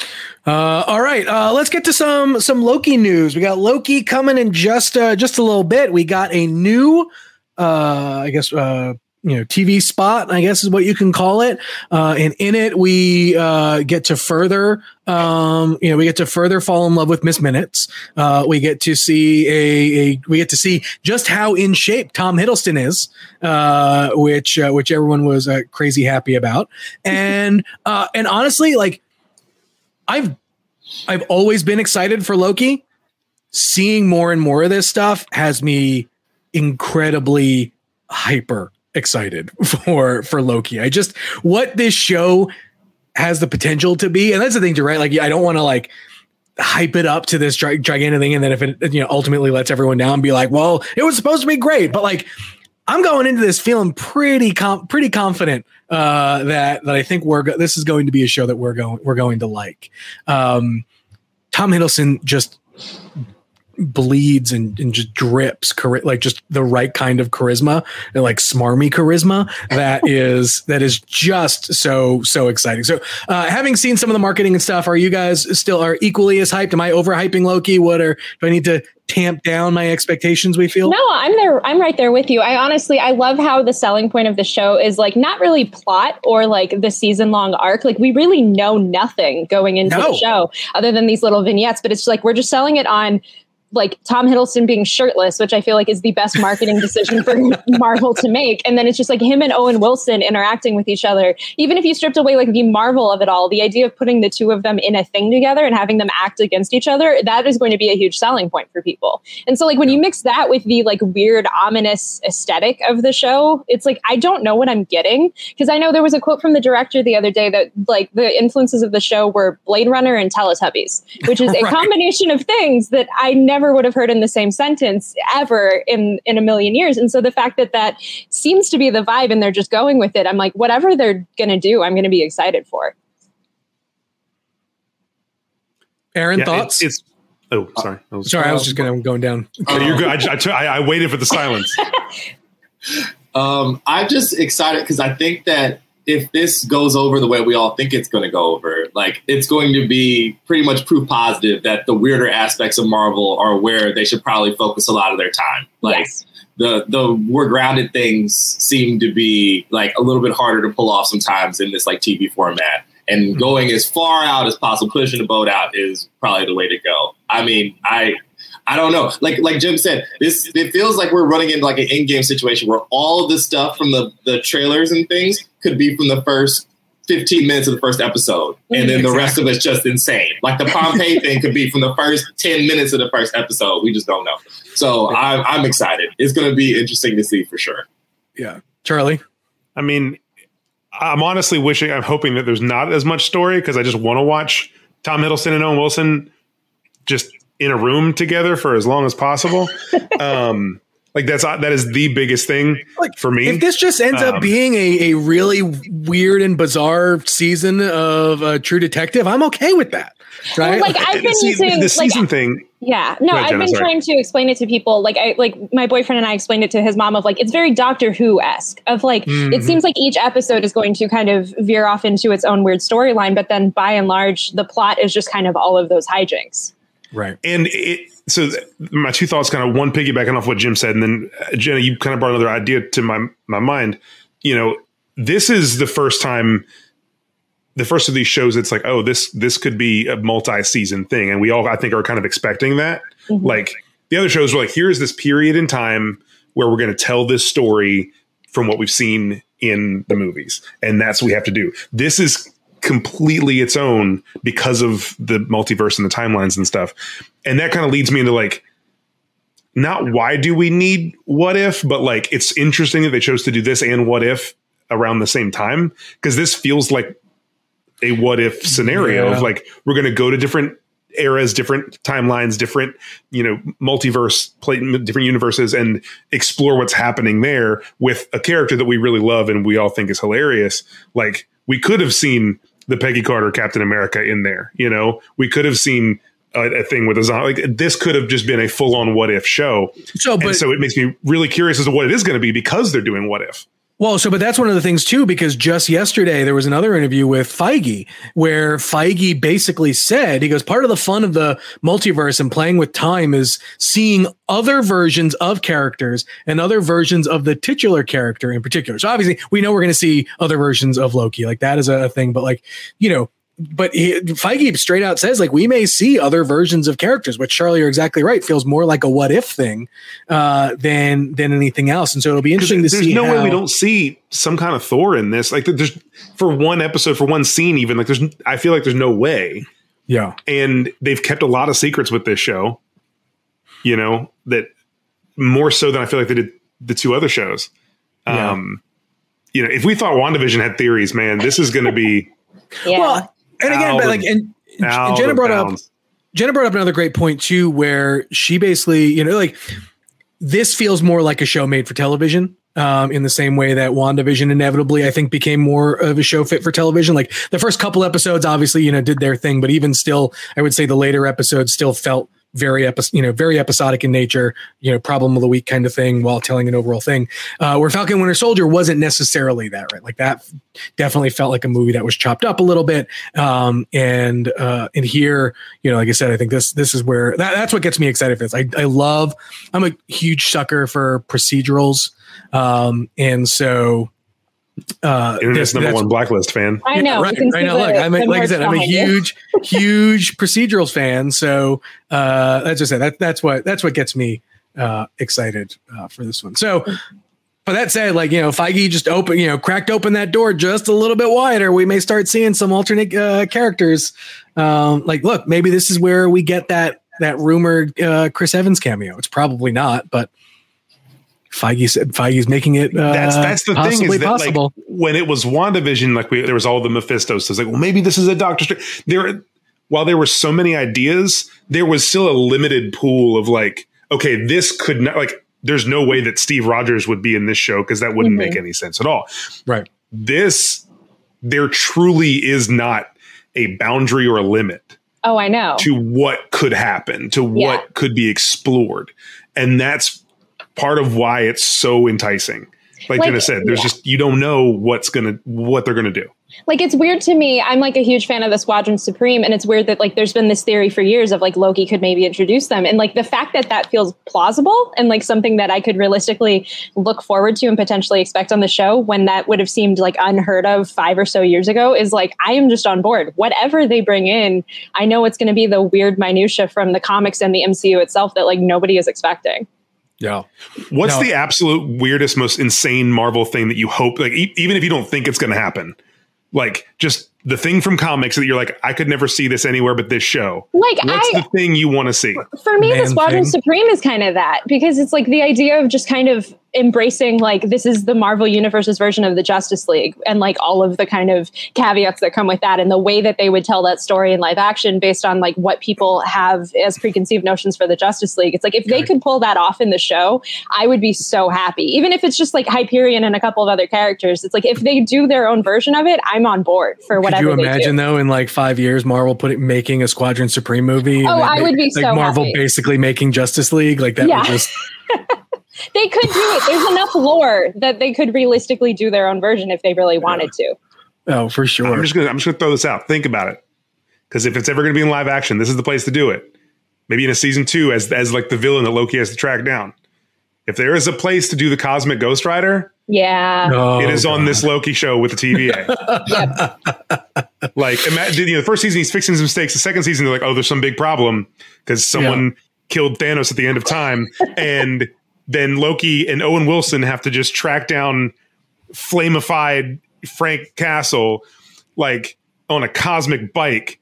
[SPEAKER 1] Uh, all right, uh, let's get to some some Loki news. We got Loki coming in just uh, just a little bit. We got a new, uh, I guess, uh, you know, T V spot, I guess is what you can call it. Uh, and in it, we uh, get to further, um, you know, we get to further fall in love with Miss Minutes. Uh, we get to see a, a we get to see just how in shape Tom Hiddleston is, uh, which uh, which everyone was uh, crazy happy about. And uh, and honestly, like I've I've always been excited for Loki. Seeing more and more of this stuff has me incredibly hyper excited for for Loki. I just what this show has the potential to be, and that's the thing too, right? Like I don't want to like hype it up to this gi- gigantic thing, and then if it you know ultimately lets everyone down, be like, well, it was supposed to be great, but like I'm going into this feeling pretty com- pretty confident uh, that that I think we're go- this is going to be a show that we're going we're going to like. Um, Tom Hiddleston just bleeds and, and just drips chari- like just the right kind of charisma and like smarmy charisma that is that is just so so exciting. So uh having seen some of the marketing and stuff, are you guys still are equally as hyped? Am I overhyping Loki? What are do I need to tamp down my expectations, we feel?
[SPEAKER 2] No, I'm there. I'm right there with you. I honestly, I love how the selling point of the show is like not really plot or like the season long arc. Like we really know nothing going into
[SPEAKER 1] no.
[SPEAKER 2] the show other than these little vignettes, but it's like we're just selling it on like Tom Hiddleston being shirtless, which I feel like is the best marketing decision for Marvel to make. And then it's just like him and Owen Wilson interacting with each other. Even if you stripped away like the Marvel of it all, the idea of putting the two of them in a thing together and having them act against each other, that is going to be a huge selling point for people. And so like when you mix that with the like weird, ominous aesthetic of the show, it's like, I don't know what I'm getting. Because I know there was a quote from the director the other day that like the influences of the show were Blade Runner and Teletubbies, which is a right. combination of things that I never would have heard in the same sentence ever in in a million years. And so the fact that that seems to be the vibe and they're just going with it, I'm like, whatever they're gonna do, I'm gonna be excited for.
[SPEAKER 1] Aaron,
[SPEAKER 3] yeah,
[SPEAKER 1] thoughts?
[SPEAKER 3] It's, it's oh sorry I was,
[SPEAKER 1] sorry I was just gonna going down.
[SPEAKER 3] Oh, you're good. I, I, t- I, I waited for the silence.
[SPEAKER 4] um I'm just excited because I think that if this goes over the way we all think it's going to go over, like it's going to be pretty much proof positive that the weirder aspects of Marvel are where they should probably focus a lot of their time. Like yes. the the more grounded things seem to be like a little bit harder to pull off sometimes in this like T V format. And mm-hmm. going as far out as possible, pushing the boat out is probably the way to go. I mean, I I don't know. Like like Jim said, this it feels like we're running into like an in-game situation where all of the stuff from the, the trailers and things could be from the first fifteen minutes of the first episode. And then exactly. the rest of it's just insane. Like the Pompeii thing could be from the first ten minutes of the first episode. We just don't know. So I'm, I'm excited. It's going to be interesting to see for sure.
[SPEAKER 1] Yeah. Charlie?
[SPEAKER 3] I mean, I'm honestly wishing, I'm hoping that there's not as much story because I just want to watch Tom Hiddleston and Owen Wilson just in a room together for as long as possible. Um, like that's that is the biggest thing like, for me.
[SPEAKER 1] If this just ends um, up being a, a really weird and bizarre season of uh, True Detective, I'm okay with that. Right?
[SPEAKER 2] Well, like I've been
[SPEAKER 3] See,
[SPEAKER 2] using
[SPEAKER 3] the
[SPEAKER 2] like,
[SPEAKER 3] season thing.
[SPEAKER 2] Yeah, no,
[SPEAKER 3] ahead,
[SPEAKER 2] I've
[SPEAKER 3] Jenna,
[SPEAKER 2] been
[SPEAKER 3] sorry.
[SPEAKER 2] trying to explain it to people. Like, I like my boyfriend and I explained it to his mom of like it's very Doctor Who esque. Of like, mm-hmm. it seems like each episode is going to kind of veer off into its own weird storyline, but then by and large, the plot is just kind of all of those hijinks.
[SPEAKER 3] Right. And it, so th- my two thoughts, kind of one piggybacking off what Jim said, and then uh, Jenna, you kind of brought another idea to my my mind. You know, this is the first time. The first of these shows, it's like, oh, this this could be a multi-season thing. And we all, I think, are kind of expecting that. Mm-hmm. Like the other shows were like, here's this period in time where we're going to tell this story from what we've seen in the movies. And that's what we have to do. This is completely its own because of the multiverse and the timelines and stuff. And that kind of leads me into like, not why do we need What If, but like, it's interesting that they chose to do this and What If around the same time. Because this feels like a what if scenario yeah. of like, we're going to go to different eras, different timelines, different, you know, multiverse, play, different universes and explore what's happening there with a character that we really love and we all think is hilarious. Like we could have seen the Peggy Carter Captain America in there, you know, we could have seen a, a thing with a zombie. Like this could have just been a full on What If show. So, but, and so it makes me really curious as to what it is going to be because they're doing What If.
[SPEAKER 1] Well, so, but that's one of the things too, because just yesterday there was another interview with Feige where Feige basically said, he goes, part of the fun of the multiverse and playing with time is seeing other versions of characters and other versions of the titular character in particular. So obviously we know we're going to see other versions of Loki. Like that is a thing, but like, you know, but he, Feige straight out says like we may see other versions of characters, which Charlie, you're exactly right, feels more like a what if thing uh, than than anything else. And so it'll be interesting to
[SPEAKER 3] there's
[SPEAKER 1] see.
[SPEAKER 3] There's no
[SPEAKER 1] how,
[SPEAKER 3] way we don't see some kind of Thor in this. Like there's for one episode, for one scene, even like there's. I feel like there's no way.
[SPEAKER 1] Yeah,
[SPEAKER 3] and they've kept a lot of secrets with this show. You know that more so than I feel like they did the two other shows.
[SPEAKER 1] Yeah.
[SPEAKER 3] Um, you know, if we thought WandaVision had theories, man, this is going to be.
[SPEAKER 2] yeah.
[SPEAKER 1] Well, And again, but like, and, and Jenna brought bounds. up, Jenna brought up another great point too, where she basically, you know, like this feels more like a show made for television, um, in the same way that WandaVision inevitably, I think, became more of a show fit for television. Like the first couple episodes, obviously, you know, did their thing, but even still, I would say the later episodes still felt very, epi- you know, very episodic in nature, you know, problem of the week kind of thing while telling an overall thing, uh, where Falcon Winter Soldier wasn't necessarily that, right? Like that definitely felt like a movie that was chopped up a little bit. Um, and, uh, and here, you know, like I said, I think this, this is where that, that's what gets me excited for this. I, I love, I'm a huge sucker for procedurals. Um, and so, uh
[SPEAKER 3] Internet's number one Blacklist fan.
[SPEAKER 2] I know,
[SPEAKER 1] yeah, right, right now. Look, I'm a, like I said, I'm a huge, huge procedurals fan. So uh that's just it. That that's what that's what gets me uh excited uh, for this one. So, but that said, like you know, Feige just open, you know, cracked open that door just a little bit wider. We may start seeing some alternate uh, characters. Um, like, look, maybe this is where we get that that rumored uh, Chris Evans cameo. It's probably not, but. Feige said Feige's making it. Uh,
[SPEAKER 3] that's that's the thing is that
[SPEAKER 1] possible.
[SPEAKER 3] Like when it was WandaVision, like we, there was all the Mephistos. So it's like, well, maybe this is a Doctor Strange. There, while there were so many ideas, there was still a limited pool of like, okay, this could not like. There's no way that Steve Rogers would be in this show because that wouldn't mm-hmm. make any sense at all.
[SPEAKER 1] Right.
[SPEAKER 3] This, there truly is not a boundary or a limit.
[SPEAKER 2] Oh, I know.
[SPEAKER 3] To what could happen, to what
[SPEAKER 2] yeah.
[SPEAKER 3] could be explored, and that's. Part of why it's so enticing. Like, like Jenna said, there's yeah. just, you don't know what's going to, what they're going to do.
[SPEAKER 2] Like, it's weird to me. I'm like a huge fan of the Squadron Supreme, and it's weird that like there's been this theory for years of like Loki could maybe introduce them, and like the fact that that feels plausible and like something that I could realistically look forward to and potentially expect on the show when that would have seemed like unheard of five or so years ago is like, I am just on board. Whatever they bring in, I know it's going to be the weird minutia from the comics and the M C U itself that like nobody is expecting.
[SPEAKER 1] Yeah.
[SPEAKER 3] What's
[SPEAKER 1] no.
[SPEAKER 3] the absolute weirdest, most insane Marvel thing that you hope, like, e- even if you don't think it's going to happen? Like, just the thing from comics that you're like, I could never see this anywhere but this show.
[SPEAKER 2] Like,
[SPEAKER 3] what's
[SPEAKER 2] I,
[SPEAKER 3] the thing you want to see?
[SPEAKER 2] For me,
[SPEAKER 1] Man
[SPEAKER 2] the Squadron
[SPEAKER 1] thing.
[SPEAKER 2] Supreme is kind of that, because it's like the idea of just kind of embracing like this is the Marvel Universe's version of the Justice League, and like all of the kind of caveats that come with that, and the way that they would tell that story in live action based on like what people have as preconceived notions for the Justice League. It's like if they could pull that off in the show, I would be so happy. Even if it's just like Hyperion and a couple of other characters, it's like if they do their own version of it, I'm on board for whatever.
[SPEAKER 1] Could you imagine
[SPEAKER 2] they do.
[SPEAKER 1] though, in like five years, Marvel putting making a Squadron Supreme movie?
[SPEAKER 2] Oh, I would be
[SPEAKER 1] like
[SPEAKER 2] so
[SPEAKER 1] Marvel
[SPEAKER 2] happy.
[SPEAKER 1] basically making Justice League like that.
[SPEAKER 2] Yeah.
[SPEAKER 1] Would just
[SPEAKER 2] They could do it. There's enough lore that they could realistically do their own version if they really wanted to.
[SPEAKER 1] oh, for sure.
[SPEAKER 3] I'm just gonna I'm just gonna throw this out. Think about it, because if it's ever gonna be in live action, this is the place to do it. Maybe in a season two, as as like the villain that Loki has to track down. If there is a place to do the Cosmic Ghost Rider,
[SPEAKER 2] Yeah.
[SPEAKER 1] Oh,
[SPEAKER 3] it is on
[SPEAKER 1] God.
[SPEAKER 3] this Loki show with the T V A. Like, imagine, you know, the first season he's fixing some mistakes. The second season they're like, oh, there's some big problem because someone
[SPEAKER 1] Yeah.
[SPEAKER 3] killed Thanos at the end of time, and then Loki and Owen Wilson have to just track down flamified Frank Castle like on a cosmic bike.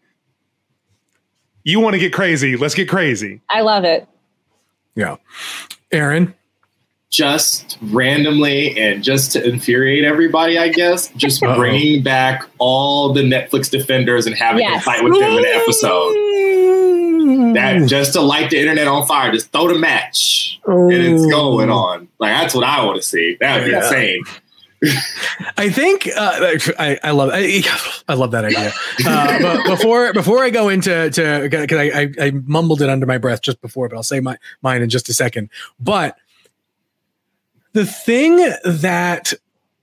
[SPEAKER 3] You want to get crazy? Let's get crazy.
[SPEAKER 2] I love it.
[SPEAKER 1] Yeah. Aaron.
[SPEAKER 4] Just randomly and just to infuriate everybody, I guess, just
[SPEAKER 1] Uh-oh.
[SPEAKER 4] bringing back all the Netflix defenders and having
[SPEAKER 2] Yes.
[SPEAKER 4] a fight with them in an episode. That just to light the internet on fire, just throw the match and it's going on. Like, that's what I want to see. That would be
[SPEAKER 1] Yeah.
[SPEAKER 4] insane.
[SPEAKER 1] I think uh, I, I love I, I love that idea. Uh, but before before I go into to because I, I I mumbled it under my breath just before, but I'll say my mine in just a second. But the thing that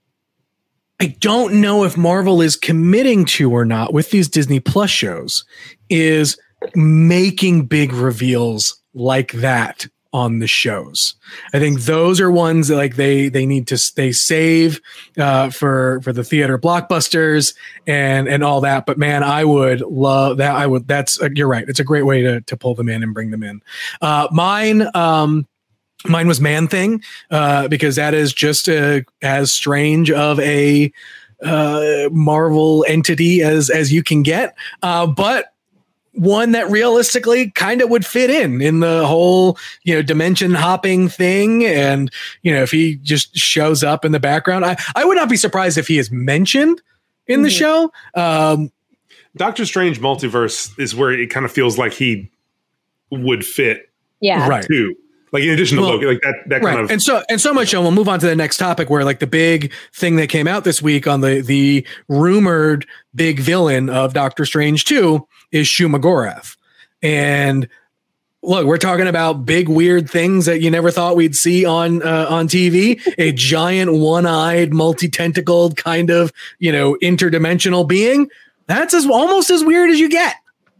[SPEAKER 1] I don't know if Marvel is committing to or not with these Disney Plus shows is making big reveals like that on the shows. I think those are ones that like they they need to they save uh, for for the theater blockbusters and and all that. But man, I would love that. I would. That's uh, you're right. It's a great way to to pull them in and bring them in. Uh, mine. Um, Mine was Man Thing, uh, because that is just a, as strange of a uh, Marvel entity as as you can get, uh, but one that realistically kind of would fit in in the whole, you know, dimension hopping thing. And you know, if he just shows up in the background, I I would not be surprised if he is mentioned in the
[SPEAKER 2] Mm-hmm.
[SPEAKER 1] show. Um,
[SPEAKER 3] Doctor Strange Multiverse is where it kind of feels like he would fit
[SPEAKER 2] Yeah.
[SPEAKER 1] right.
[SPEAKER 3] too. Like, in addition to
[SPEAKER 1] Well,
[SPEAKER 3] Loki, like that, that
[SPEAKER 1] Right.
[SPEAKER 3] kind of.
[SPEAKER 1] and so and so much so we'll move on to the next topic where like the big thing that came out this week on the the rumored big villain of Doctor Strange two is Shuma Gorath. And look, we're talking about big weird things that you never thought we'd see on uh, on T V. A giant one-eyed, multi-tentacled kind of, you know, interdimensional being. That's as almost as weird as you get.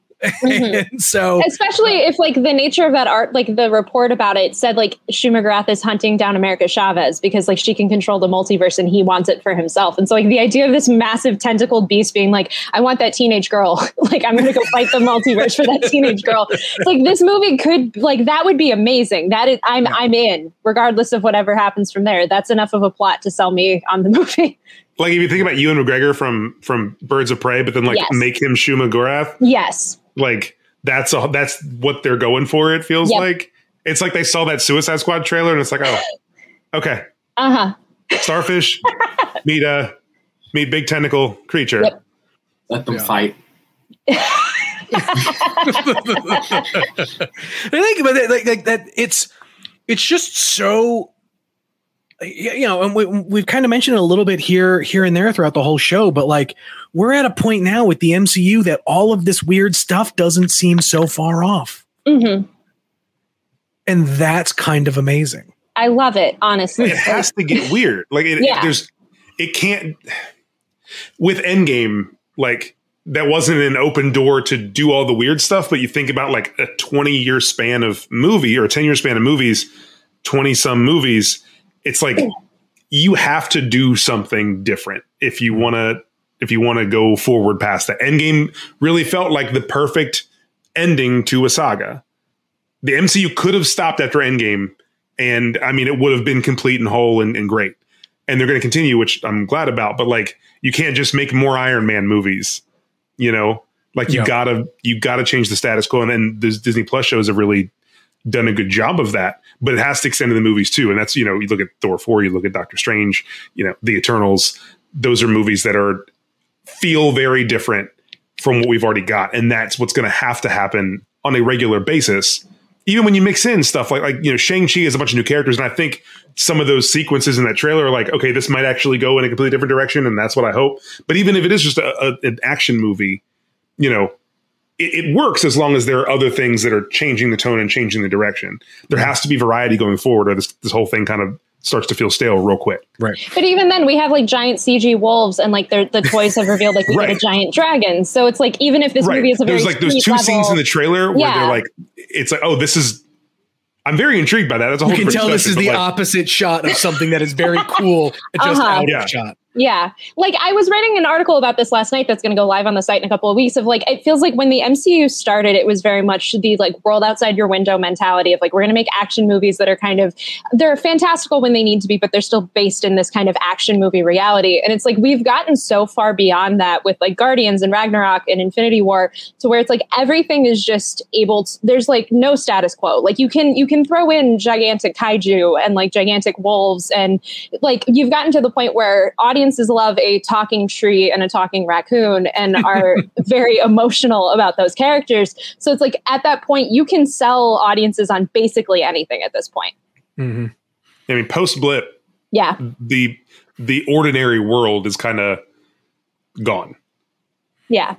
[SPEAKER 2] Mhm.
[SPEAKER 1] And so
[SPEAKER 2] Especially if like the nature of that art, like the report about it said like Shuma Gorath is hunting down America Chavez because like she can control the multiverse and he wants it for himself. And so like the idea of this massive tentacled beast being like, I want that teenage girl. Like I'm going to go fight the multiverse for that teenage girl. It's like this movie could like, that would be amazing. That is, I'm, I'm in regardless of whatever happens from there. That's enough of a plot to sell me on the movie.
[SPEAKER 3] Like, if you think about Ewan McGregor from from Birds of Prey, but then like
[SPEAKER 2] Yes.
[SPEAKER 3] make him Shuma Gorath,
[SPEAKER 2] Yes.
[SPEAKER 3] like that's a, that's what they're going for. It feels
[SPEAKER 2] Yep.
[SPEAKER 3] like it's like they saw that Suicide Squad trailer and it's like, oh, okay,
[SPEAKER 2] Uh-huh.
[SPEAKER 3] starfish, meet a meet big tentacle creature.
[SPEAKER 2] Yep.
[SPEAKER 4] Let them
[SPEAKER 1] Yeah.
[SPEAKER 4] fight.
[SPEAKER 1] I think, but like, like that, it's it's just so, you know, and we, we've kind of mentioned it a little bit here, here and there throughout the whole show. But like, we're at a point now with the M C U that all of this weird stuff doesn't seem so far off,
[SPEAKER 2] hmm
[SPEAKER 1] and that's kind of amazing.
[SPEAKER 2] I love it, honestly.
[SPEAKER 3] It has to get weird. Like it,
[SPEAKER 2] Yeah.
[SPEAKER 3] there's, it can't. with Endgame, like that wasn't an open door to do all the weird stuff, but you think about like a twenty year span of movie or a ten year span of movies, twenty some movies. It's like you have to do something different if you want to, if you want to go forward past that. Endgame really felt like the perfect ending to a saga. The M C U could have stopped after Endgame, and I mean, it would have been complete and whole and, and great. And they're going to continue, which I'm glad about. But like, you can't just make more Iron Man movies, you know. Like you yeah. gotta you gotta change the status quo, and then the Disney Plus shows have really done a good job of that. But it has to extend to the movies too, and that's, you know, you look at Thor four, you look at Doctor Strange, you know, The Eternals. Those are movies that are feel very different from what we've already got, and that's what's going to have to happen on a regular basis. Even when you mix in stuff like, like, you know, Shang-Chi has a bunch of new characters. And I think some of those sequences in that trailer are like, okay, this might actually go in a completely different direction. And that's what I hope. But even if it is just a, a, an action movie, you know, it, it works as long as there are other things that are changing the tone and changing the direction. There has to be variety going forward, or this, this whole thing kind of starts to feel stale real quick.
[SPEAKER 1] Right.
[SPEAKER 2] But even then, we have like giant C G wolves, and like the toys have revealed like we right. get a giant dragon. So it's like, even if this
[SPEAKER 3] right.
[SPEAKER 2] movie is a very
[SPEAKER 3] There's like those two
[SPEAKER 2] level,
[SPEAKER 3] scenes in the trailer where
[SPEAKER 2] yeah.
[SPEAKER 3] they're like, it's like, oh, this is. I'm very intrigued by that. That's a whole
[SPEAKER 1] you can tell this is the
[SPEAKER 3] like,
[SPEAKER 1] opposite shot of something that is very cool, just
[SPEAKER 2] uh-huh.
[SPEAKER 1] out
[SPEAKER 3] yeah.
[SPEAKER 1] of shot.
[SPEAKER 2] Yeah. Like I was writing an article about this last night that's going to go live on the site in a couple of weeks of like, it feels like when the M C U started, it was very much the like world outside your window mentality of like, we're going to make action movies that are kind of, they're fantastical when they need to be, but they're still based in this kind of action movie reality. And it's like, we've gotten so far beyond that with like Guardians and Ragnarok and Infinity War to where it's like everything is just able to, there's like no status quo. Like you can, you can throw in gigantic kaiju and like gigantic wolves. And like, you've gotten to the point where audiences love a talking tree and a talking raccoon and are very emotional about those characters. So it's like at that point, you can sell audiences on basically anything at this point.
[SPEAKER 3] Mm-hmm. I mean, post Blip,
[SPEAKER 2] yeah,
[SPEAKER 3] the the ordinary world is kind of gone.
[SPEAKER 2] Yeah.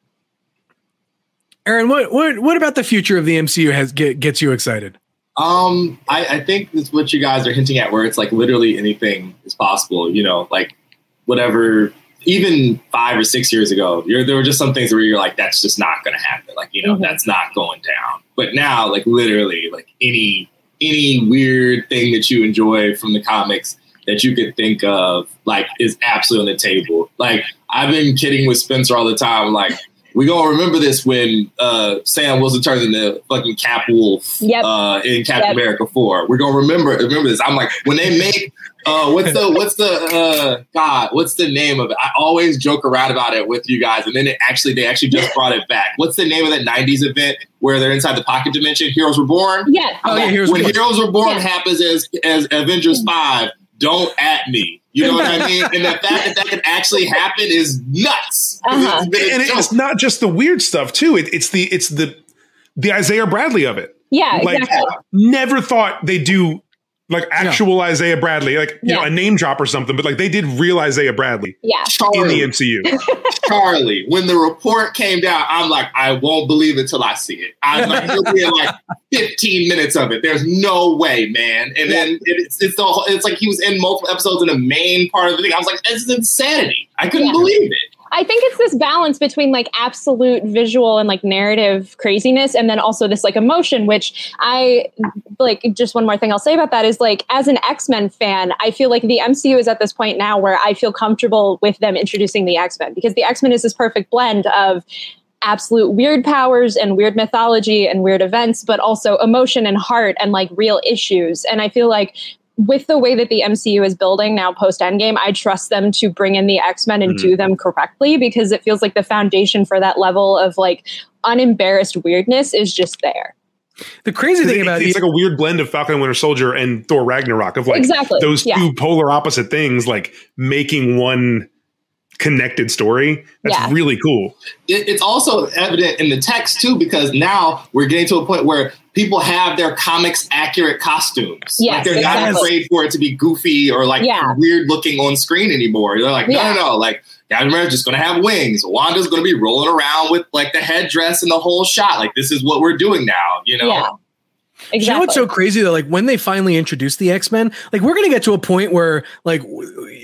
[SPEAKER 1] Aaron, what what what about the future of the M C U has get, gets you excited?
[SPEAKER 4] Um, I, I think that's what you guys are hinting at, where it's like literally anything is possible. You know, like. Whatever, even five or six years ago, you're, there were just some things where you're like, that's just not going to happen. Like, you know, mm-hmm. that's not going down. But now, like, literally, like any any weird thing that you enjoy from the comics that you could think of, like, is absolutely on the table. Like, I've been kidding with Spencer all the time. Like, we're going to remember this when uh, Sam Wilson turns into fucking Cap Wolf
[SPEAKER 2] yep.
[SPEAKER 4] uh, in Captain
[SPEAKER 2] yep.
[SPEAKER 4] America four. We're going to remember remember this. I'm like, when they make Uh, what's the what's the uh, God? What's the name of it? I always joke around about it with you guys, and then it actually they actually just brought it back. What's the name of that nineties event where they're inside the pocket dimension? Heroes Reborn.
[SPEAKER 2] Yeah.
[SPEAKER 1] Oh, yeah Heroes
[SPEAKER 4] when
[SPEAKER 1] Reborn.
[SPEAKER 4] Heroes Reborn
[SPEAKER 2] yeah.
[SPEAKER 4] happens as as Avengers five, don't at me. You know what I mean? And the fact that that can actually happen is nuts.
[SPEAKER 2] Uh-huh.
[SPEAKER 4] It's
[SPEAKER 3] and it's not just the weird stuff too. It, it's the it's the the Isaiah Bradley of it.
[SPEAKER 2] Yeah.
[SPEAKER 3] Like,
[SPEAKER 2] exactly.
[SPEAKER 3] never thought they do. Like actual yeah. Isaiah Bradley, like you yeah. know, a name drop or something, but like they did real Isaiah Bradley
[SPEAKER 2] yeah.
[SPEAKER 4] Charlie.
[SPEAKER 3] in the M C U.
[SPEAKER 4] Charlie, when the report came down, I'm like, I won't believe it till I see it. I'm like, you'll be in like fifteen minutes of it. There's no way, man. And then it's it's the whole, it's like he was in multiple episodes in the main part of the thing. I was like, this is insanity. I couldn't yeah. believe it.
[SPEAKER 2] I think it's this balance between like absolute visual and like narrative craziness, and then also this like emotion, which I like. Just one more thing I'll say about that is like, as an X-Men fan, I feel like the M C U is at this point now where I feel comfortable with them introducing the X-Men, because the X-Men is this perfect blend of absolute weird powers and weird mythology and weird events, but also emotion and heart and like real issues. And I feel like with the way that the M C U is building now post Endgame, I trust them to bring in the X-Men and mm-hmm. do them correctly, because it feels like the foundation for that level of like unembarrassed weirdness is just there.
[SPEAKER 1] The crazy thing
[SPEAKER 3] it,
[SPEAKER 1] about
[SPEAKER 3] it's
[SPEAKER 1] it,
[SPEAKER 3] like a weird blend of Falcon and Winter Soldier and Thor Ragnarok, of like
[SPEAKER 2] exactly.
[SPEAKER 3] those
[SPEAKER 2] yeah.
[SPEAKER 3] two polar opposite things, like making one connected story. That's
[SPEAKER 2] yeah.
[SPEAKER 3] really cool.
[SPEAKER 4] It, it's also evident in the text too, because now we're getting to a point where people have their comics accurate costumes.
[SPEAKER 2] Yes,
[SPEAKER 4] like they're
[SPEAKER 2] exactly.
[SPEAKER 4] not afraid for it to be goofy or like
[SPEAKER 2] yeah.
[SPEAKER 4] weird looking on screen anymore. They're like, no,
[SPEAKER 2] yeah.
[SPEAKER 4] no, no. Like, Captain America's just going to have wings. Wanda's going to be rolling around with like the headdress and the whole shot. Like, this is what we're doing now, you know?
[SPEAKER 2] Yeah. Exactly.
[SPEAKER 1] You know what's so crazy though? Like when they finally introduced the X-Men, like we're going to get to a point where like w-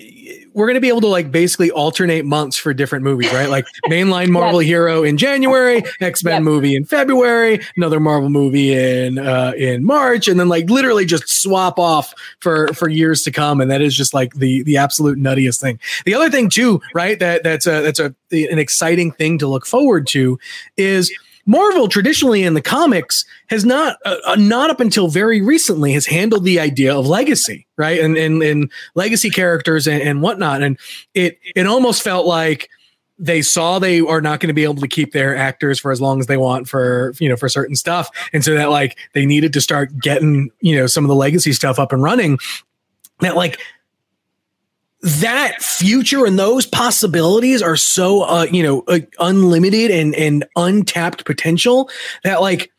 [SPEAKER 1] we're going to be able to like basically alternate months for different movies, right? Like mainline Marvel yep. hero in January, X-Men yep. movie in February, another Marvel movie in uh, in March, and then like literally just swap off for for years to come. And that is just like the the absolute nuttiest thing. The other thing too, right? That that's a that's a an exciting thing to look forward to is Marvel traditionally in the comics has not, uh, not up until very recently, has handled the idea of legacy, right? And and, and legacy characters and, and whatnot. And it it almost felt like they saw they are not going to be able to keep their actors for as long as they want for, you know, for certain stuff. And so that like they needed to start getting, you know, some of the legacy stuff up and running. That like that future and those possibilities are so, uh, you know, uh, unlimited and, and untapped potential that like,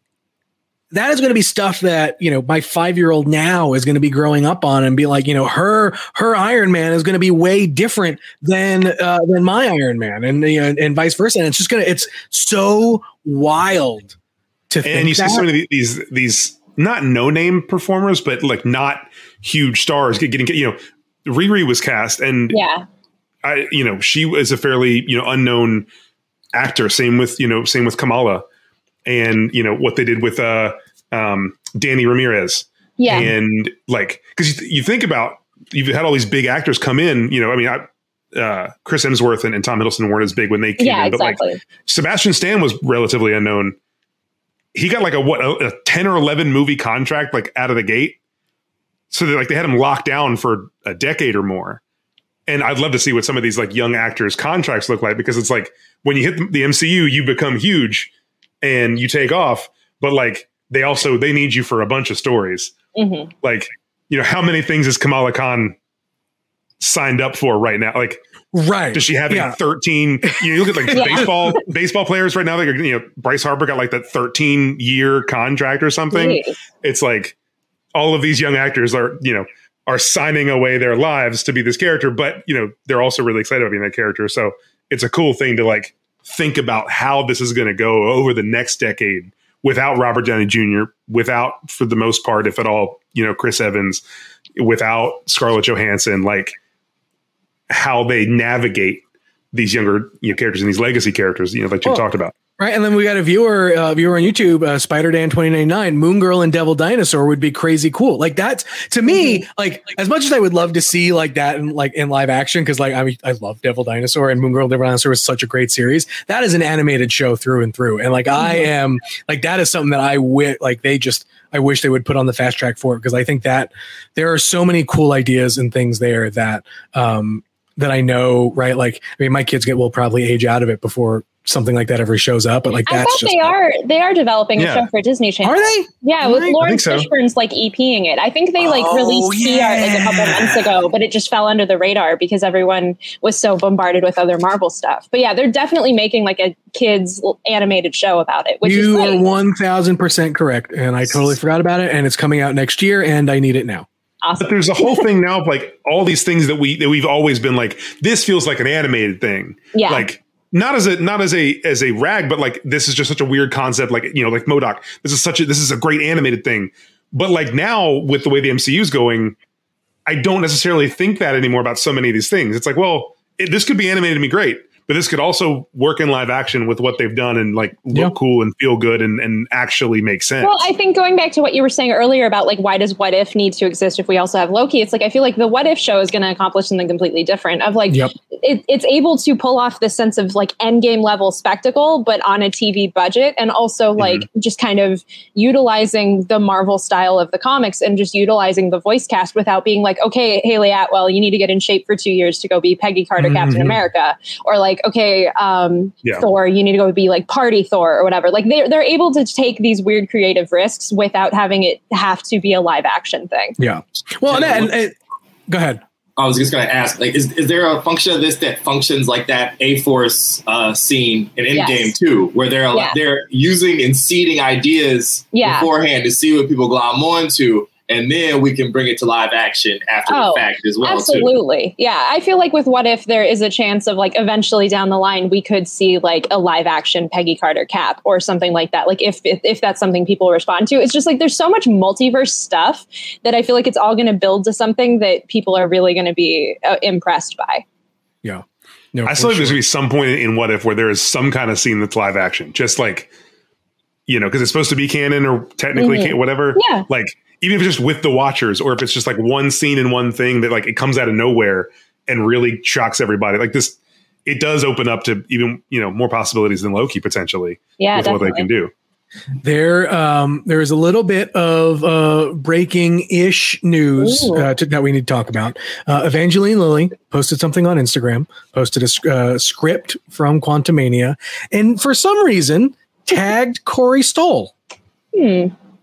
[SPEAKER 1] that is going to be stuff that, you know, my five-year-old now is going to be growing up on and be like, you know, her, her Iron Man is going to be way different than, uh, than my Iron Man and, you know, and, and vice versa. And it's just going to, it's so wild to think.
[SPEAKER 3] And you
[SPEAKER 1] that.
[SPEAKER 3] see so many of these, these not no-name performers, but like not huge stars getting, you know, Riri was cast, and
[SPEAKER 2] yeah,
[SPEAKER 3] I, you know, she was a fairly, you know, unknown actor. Same with, you know, same with Kamala, and you know what they did with uh, um, Danny Ramirez.
[SPEAKER 2] Yeah,
[SPEAKER 3] and like because you, you think about you've had all these big actors come in. You know, I mean, I, uh, Chris Hemsworth and, and Tom Hiddleston weren't as big when they came
[SPEAKER 2] yeah,
[SPEAKER 3] in, but
[SPEAKER 2] exactly.
[SPEAKER 3] like Sebastian Stan was relatively unknown. He got like a what a, a ten or eleven movie contract like out of the gate. So they like they had him locked down for a decade or more. And I'd love to see what some of these like young actors' contracts look like, because it's like when you hit the M C U, you become huge and you take off. But like they also they need you for a bunch of stories.
[SPEAKER 2] Mm-hmm.
[SPEAKER 3] Like, you know, how many things is Kamala Khan signed up for right now? Like,
[SPEAKER 1] right.
[SPEAKER 3] Does she have yeah. thirteen? You know, you look at like yeah. baseball baseball players right now. Like, you know, Bryce Harper got like that thirteen year contract or something.
[SPEAKER 2] Jeez.
[SPEAKER 3] It's like all of these young actors are, you know, are signing away their lives to be this character, but you know, they're also really excited about being that character. So it's a cool thing to like think about how this is going to go over the next decade without Robert Downey Junior, without, for the most part, if at all, you know, Chris Evans, without Scarlett Johansson, like how they navigate these younger, you know, characters and these legacy characters, you know, like you oh. talked about.
[SPEAKER 1] Right, and then we got a viewer, uh, viewer on YouTube, uh, Spider Dan twenty ninety-nine. Moon Girl and Devil Dinosaur would be crazy cool. Like that to me, like as much as I would love to see like that in like in live action, because like I mean I love Devil Dinosaur, and Moon Girl and Devil Dinosaur was such a great series. That is an animated show through and through, and like I am like that is something that I wish like they just I wish they would put on the fast track for it, because I think that there are so many cool ideas and things there that um that I know, right? Like I mean, my kids get will probably age out of it before something like that ever shows up, but like
[SPEAKER 2] I
[SPEAKER 1] that's
[SPEAKER 2] thought
[SPEAKER 1] just
[SPEAKER 2] they are they are developing
[SPEAKER 3] yeah.
[SPEAKER 2] a show for Disney Channel.
[SPEAKER 1] Are they?
[SPEAKER 2] Yeah, with
[SPEAKER 1] right.
[SPEAKER 2] Lawrence
[SPEAKER 3] so.
[SPEAKER 2] Fishburne's like EPing it. I think they like
[SPEAKER 1] oh,
[SPEAKER 2] released
[SPEAKER 1] yeah.
[SPEAKER 2] P R like a couple months ago, but it just fell under the radar because everyone was so bombarded with other Marvel stuff. But yeah, they're definitely making like a kids animated show about it. Which
[SPEAKER 1] you
[SPEAKER 2] is great.
[SPEAKER 1] are one thousand percent correct, and I totally forgot about it. And it's coming out next year, and I need it now.
[SPEAKER 2] Awesome.
[SPEAKER 3] But there's a whole thing now of like all these things that we that we've always been like, this feels like an animated thing.
[SPEAKER 2] Yeah.
[SPEAKER 3] Like not as a not as a as a rag, but like this is just such a weird concept. Like, you know, like MODOK. This is such a this is a great animated thing. But like now with the way the M C U is going, I don't necessarily think that anymore about so many of these things. It's like, well, it, this could be animated and be great, but this could also work in live action with what they've done and like look
[SPEAKER 1] yeah.
[SPEAKER 3] cool and feel good and, and actually make sense.
[SPEAKER 2] Well, I think going back to what you were saying earlier about like, why does What If need to exist if we also have Loki? It's like, I feel like the What If show is going to accomplish something completely different of like,
[SPEAKER 1] yep.
[SPEAKER 2] it, it's able to pull off this sense of like endgame level spectacle, but on a T V budget, and also like mm-hmm. just kind of utilizing the Marvel style of the comics and just utilizing the voice cast without being like, okay, Haley Atwell, you need to get in shape for two years to go be Peggy Carter, mm-hmm. Captain America, or like, okay, um, Um, yeah. Thor, you need to go be like Party Thor or whatever. Like they're they're able to take these weird creative risks without having it have to be a live action thing.
[SPEAKER 1] Yeah. Well, and, and, and go ahead.
[SPEAKER 4] I was just going to ask, like, is, is there a function of this that functions like that A-Force uh, scene in Endgame yes. too, where they're yeah. they're using and seeding ideas yeah. beforehand to see what people glom onto, and then we can bring it to live action after oh, the fact as well.
[SPEAKER 2] Absolutely. Too. Yeah. I feel like with What If, there is a chance of like eventually down the line, we could see like a live action Peggy Carter Cap or something like that. Like if, if, if that's something people respond to, it's just like, there's so much multiverse stuff that I feel like it's all going to build to something that people are really going to be uh, impressed by.
[SPEAKER 1] Yeah.
[SPEAKER 3] No, I still think sure. there's going to be some point in What If where there is some kind of scene that's live action, just like, you know, because it's supposed to be canon or technically mm-hmm. can, whatever.
[SPEAKER 2] Yeah.
[SPEAKER 3] Like, even if it's just with the Watchers, or if it's just like one scene and one thing that like it comes out of nowhere and really shocks everybody. Like this, it does open up to even, you know, more possibilities than Loki potentially
[SPEAKER 2] yeah,
[SPEAKER 3] with
[SPEAKER 2] definitely.
[SPEAKER 3] what they can do.
[SPEAKER 1] There, um, there is a little bit of uh, breaking-ish news uh, to, that we need to talk about. Uh, Evangeline Lilly posted something on Instagram, posted a uh, script from Quantumania, and for some reason tagged Corey Stoll.
[SPEAKER 2] Hmm.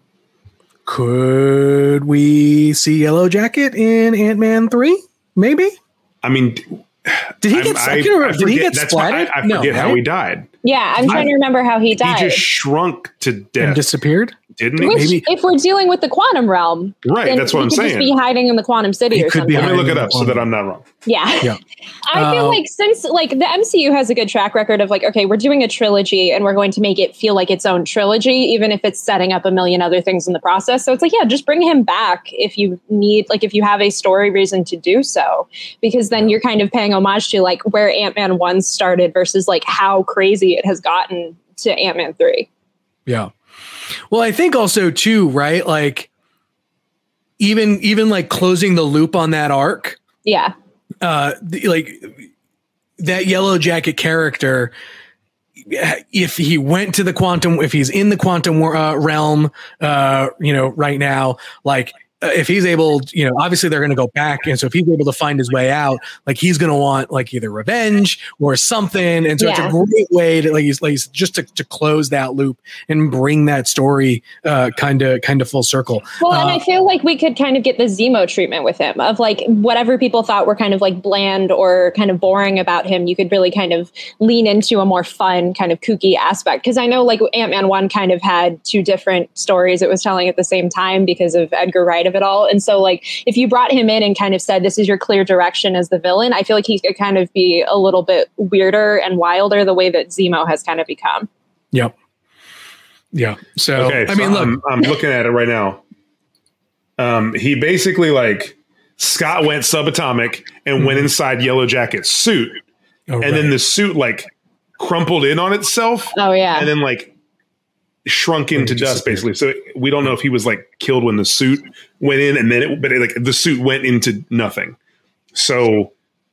[SPEAKER 1] Could we see Yellow Jacket in Ant-Man three? Maybe.
[SPEAKER 3] I mean,
[SPEAKER 1] did he get
[SPEAKER 3] I,
[SPEAKER 1] second or
[SPEAKER 3] I
[SPEAKER 1] did he get
[SPEAKER 3] I,
[SPEAKER 1] splatted?
[SPEAKER 3] I forget
[SPEAKER 1] no,
[SPEAKER 3] how
[SPEAKER 1] right?
[SPEAKER 3] he died.
[SPEAKER 2] Yeah, I'm trying I, to remember how he died.
[SPEAKER 3] He just shrunk to death.
[SPEAKER 1] And disappeared?
[SPEAKER 3] Didn't he?
[SPEAKER 2] Which,
[SPEAKER 1] Maybe.
[SPEAKER 2] If we're dealing with the quantum realm,
[SPEAKER 3] right? That's what I'm
[SPEAKER 2] he could
[SPEAKER 3] saying.
[SPEAKER 2] Just be hiding in the quantum city
[SPEAKER 1] he
[SPEAKER 2] or
[SPEAKER 1] could
[SPEAKER 2] something.
[SPEAKER 1] Be
[SPEAKER 3] Let me look it up
[SPEAKER 1] so
[SPEAKER 3] that I'm not wrong.
[SPEAKER 2] Yeah.
[SPEAKER 1] yeah.
[SPEAKER 2] I feel
[SPEAKER 1] uh,
[SPEAKER 2] like since like the M C U has a good track record of like, okay, we're doing a trilogy and we're going to make it feel like its own trilogy, even if it's setting up a million other things in the process. So it's like, yeah, just bring him back if you need, like if you have a story reason to do so, because then you're kind of paying homage to like where Ant-Man one started versus like how crazy it has gotten to Ant-Man three.
[SPEAKER 1] Yeah. Well, I think also too, right? Like even, even like closing the loop on that arc.
[SPEAKER 2] Yeah.
[SPEAKER 1] Uh, the, like that Yellow Jacket character, if he went to the quantum, if he's in the quantum uh, realm, uh, you know, right now, like uh, if he's able, you know, obviously they're going to go back. And so if he's able to find his way out, like he's going to want like either revenge or something. And so yeah. it's a great way to like, like just to, to close that loop and bring that story uh, kind of, kind of full circle.
[SPEAKER 2] Well,
[SPEAKER 1] uh,
[SPEAKER 2] and I feel like we could kind of get the Zemo treatment with him of like whatever people thought were kind of like bland or kind of boring about him. You could really kind of lean into a more fun kind of kooky aspect. Cause I know like Ant-Man one kind of had two different stories it was telling at the same time because of Edgar Wright of it all. And so like if you brought him in and kind of said this is your clear direction as the villain, I feel like he could kind of be a little bit weirder and wilder the way that Zemo has kind of become.
[SPEAKER 1] Yep. Yeah. So
[SPEAKER 3] okay,
[SPEAKER 1] I mean,
[SPEAKER 3] so
[SPEAKER 1] look,
[SPEAKER 3] I'm, I'm looking at it right now. Um, he basically like Scott went subatomic and mm-hmm. went inside Yellow Jacket's suit, oh, and right. then the suit like crumpled in on itself.
[SPEAKER 2] Oh yeah,
[SPEAKER 3] and then like shrunk into dust basically. So we don't know if he was like killed when the suit went in, and then it, but it, like the suit went into nothing. So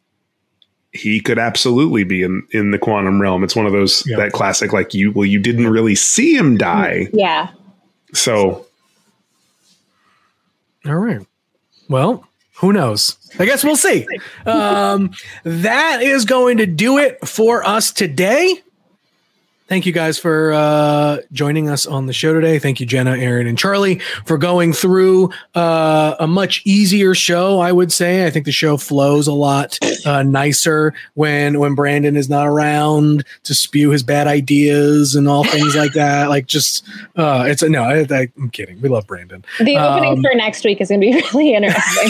[SPEAKER 3] he could absolutely be in, in the quantum realm. It's one of those, yeah. that classic, like you, well, you didn't really see him die.
[SPEAKER 2] Yeah.
[SPEAKER 3] So.
[SPEAKER 1] All right. Well, who knows? I guess we'll see. Um, that is going to do it for us today. Thank you guys for uh, joining us on the show today. Thank you, Jenna, Aaron, and Charlie, for going through uh, a much easier show, I would say. I think the show flows a lot uh, nicer when when Brandon is not around to spew his bad ideas and all things like that. Like, just, uh, it's a, no, I, I, I'm kidding. We love Brandon.
[SPEAKER 2] The opening um, for next week is going to be really interesting.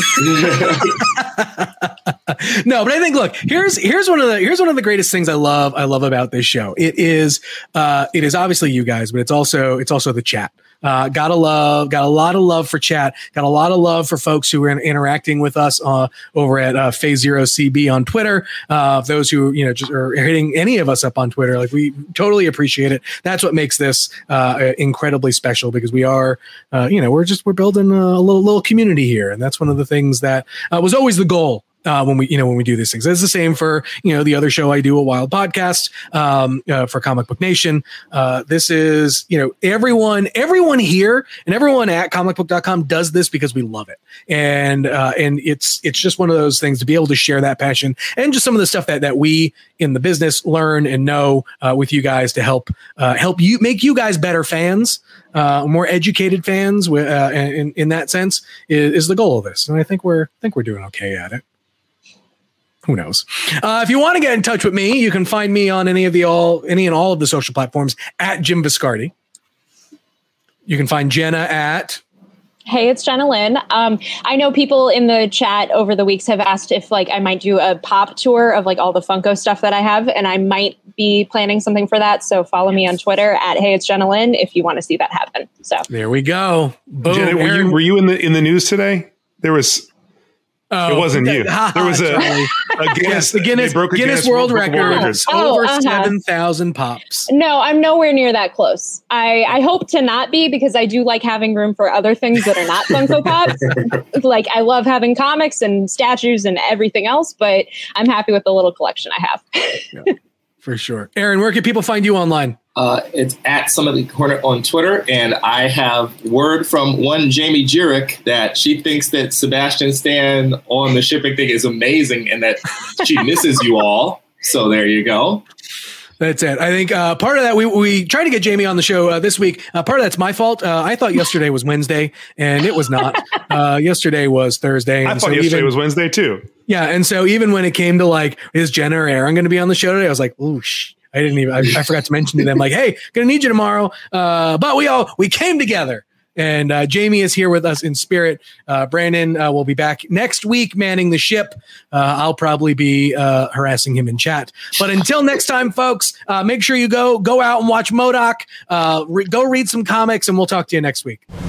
[SPEAKER 1] No, but I think, look, here's here's one of the here's one of the greatest things I love I love about this show. It is uh, it is obviously you guys, but it's also it's also the chat. Uh, gotta love, got a lot of love for chat. Got a lot of love for folks who are in, interacting with us uh, over at uh, Phase Zero C B on Twitter. Uh, those who you know just are hitting any of us up on Twitter, like we totally appreciate it. That's what makes this uh, incredibly special because we are, uh, you know, we're just we're building a little little community here, and that's one of the things that uh, was always the goal. Uh, when we, you know, when we do these things, it's the same for, you know, the other show I do, a Wild Podcast, um, uh, for Comic Book Nation. Uh, this is, you know, everyone, everyone here and everyone at comic book dot com does this because we love it. And, uh, and it's, it's just one of those things to be able to share that passion and just some of the stuff that, that we in the business learn and know, uh, with you guys to help, uh, help you make you guys better fans, uh, more educated fans, uh, in, in that sense is, is the goal of this. And I think we're, I think we're doing okay at it. Who knows? Uh, if you want to get in touch with me, you can find me on any of the all, any and all of the social platforms at Jim Viscardi. You can find Jenna at
[SPEAKER 2] Hey, it's Jenna Lynn. Um, I know people in the chat over the weeks have asked if like I might do a pop tour of like all the Funko stuff that I have, and I might be planning something for that. So follow me on Twitter at Hey, it's Jenna Lynn if you want to see that happen. So
[SPEAKER 1] there we go. Boom.
[SPEAKER 3] Jenna, were you were you in the in the news today? There was. Oh, it wasn't you. There was a, a Guinness,
[SPEAKER 1] yes, the Guinness, Guinness, Guinness World, World Record. Records.
[SPEAKER 2] Oh,
[SPEAKER 1] over
[SPEAKER 2] uh-huh.
[SPEAKER 1] seven thousand pops.
[SPEAKER 2] No, I'm nowhere near that close. I, I hope to not be, because I do like having room for other things that are not Funko Pops. Like, I love having comics and statues and everything else, but I'm happy with the little collection I have.
[SPEAKER 1] Yeah, for sure. Aaron, where can people find you online?
[SPEAKER 4] Uh, it's at Some of the Corner on Twitter, and I have word from one Jamie Jurek that she thinks that Sebastian Stan on the shipping thing is amazing and that she misses you all. So there you go.
[SPEAKER 1] That's it. I think uh, part of that, we we tried to get Jamie on the show uh, this week. Uh, part of that's my fault. Uh, I thought yesterday was Wednesday, and it was not. Uh, yesterday was Thursday. And
[SPEAKER 3] I thought
[SPEAKER 1] so
[SPEAKER 3] yesterday
[SPEAKER 1] even,
[SPEAKER 3] was Wednesday too.
[SPEAKER 1] Yeah, and so even when it came to like, is Jenna or Aaron going to be on the show today? I was like, ooh, shh. I didn't even, I, I forgot to mention to them, like, hey, gonna need you tomorrow. Uh, but we all, we came together, and uh, Jamie is here with us in spirit. Uh, Brandon uh, will be back next week manning the ship. Uh, I'll probably be uh, harassing him in chat. But until next time, folks, uh, make sure you go, go out and watch MODOK, uh, re- go read some comics, and we'll talk to you next week.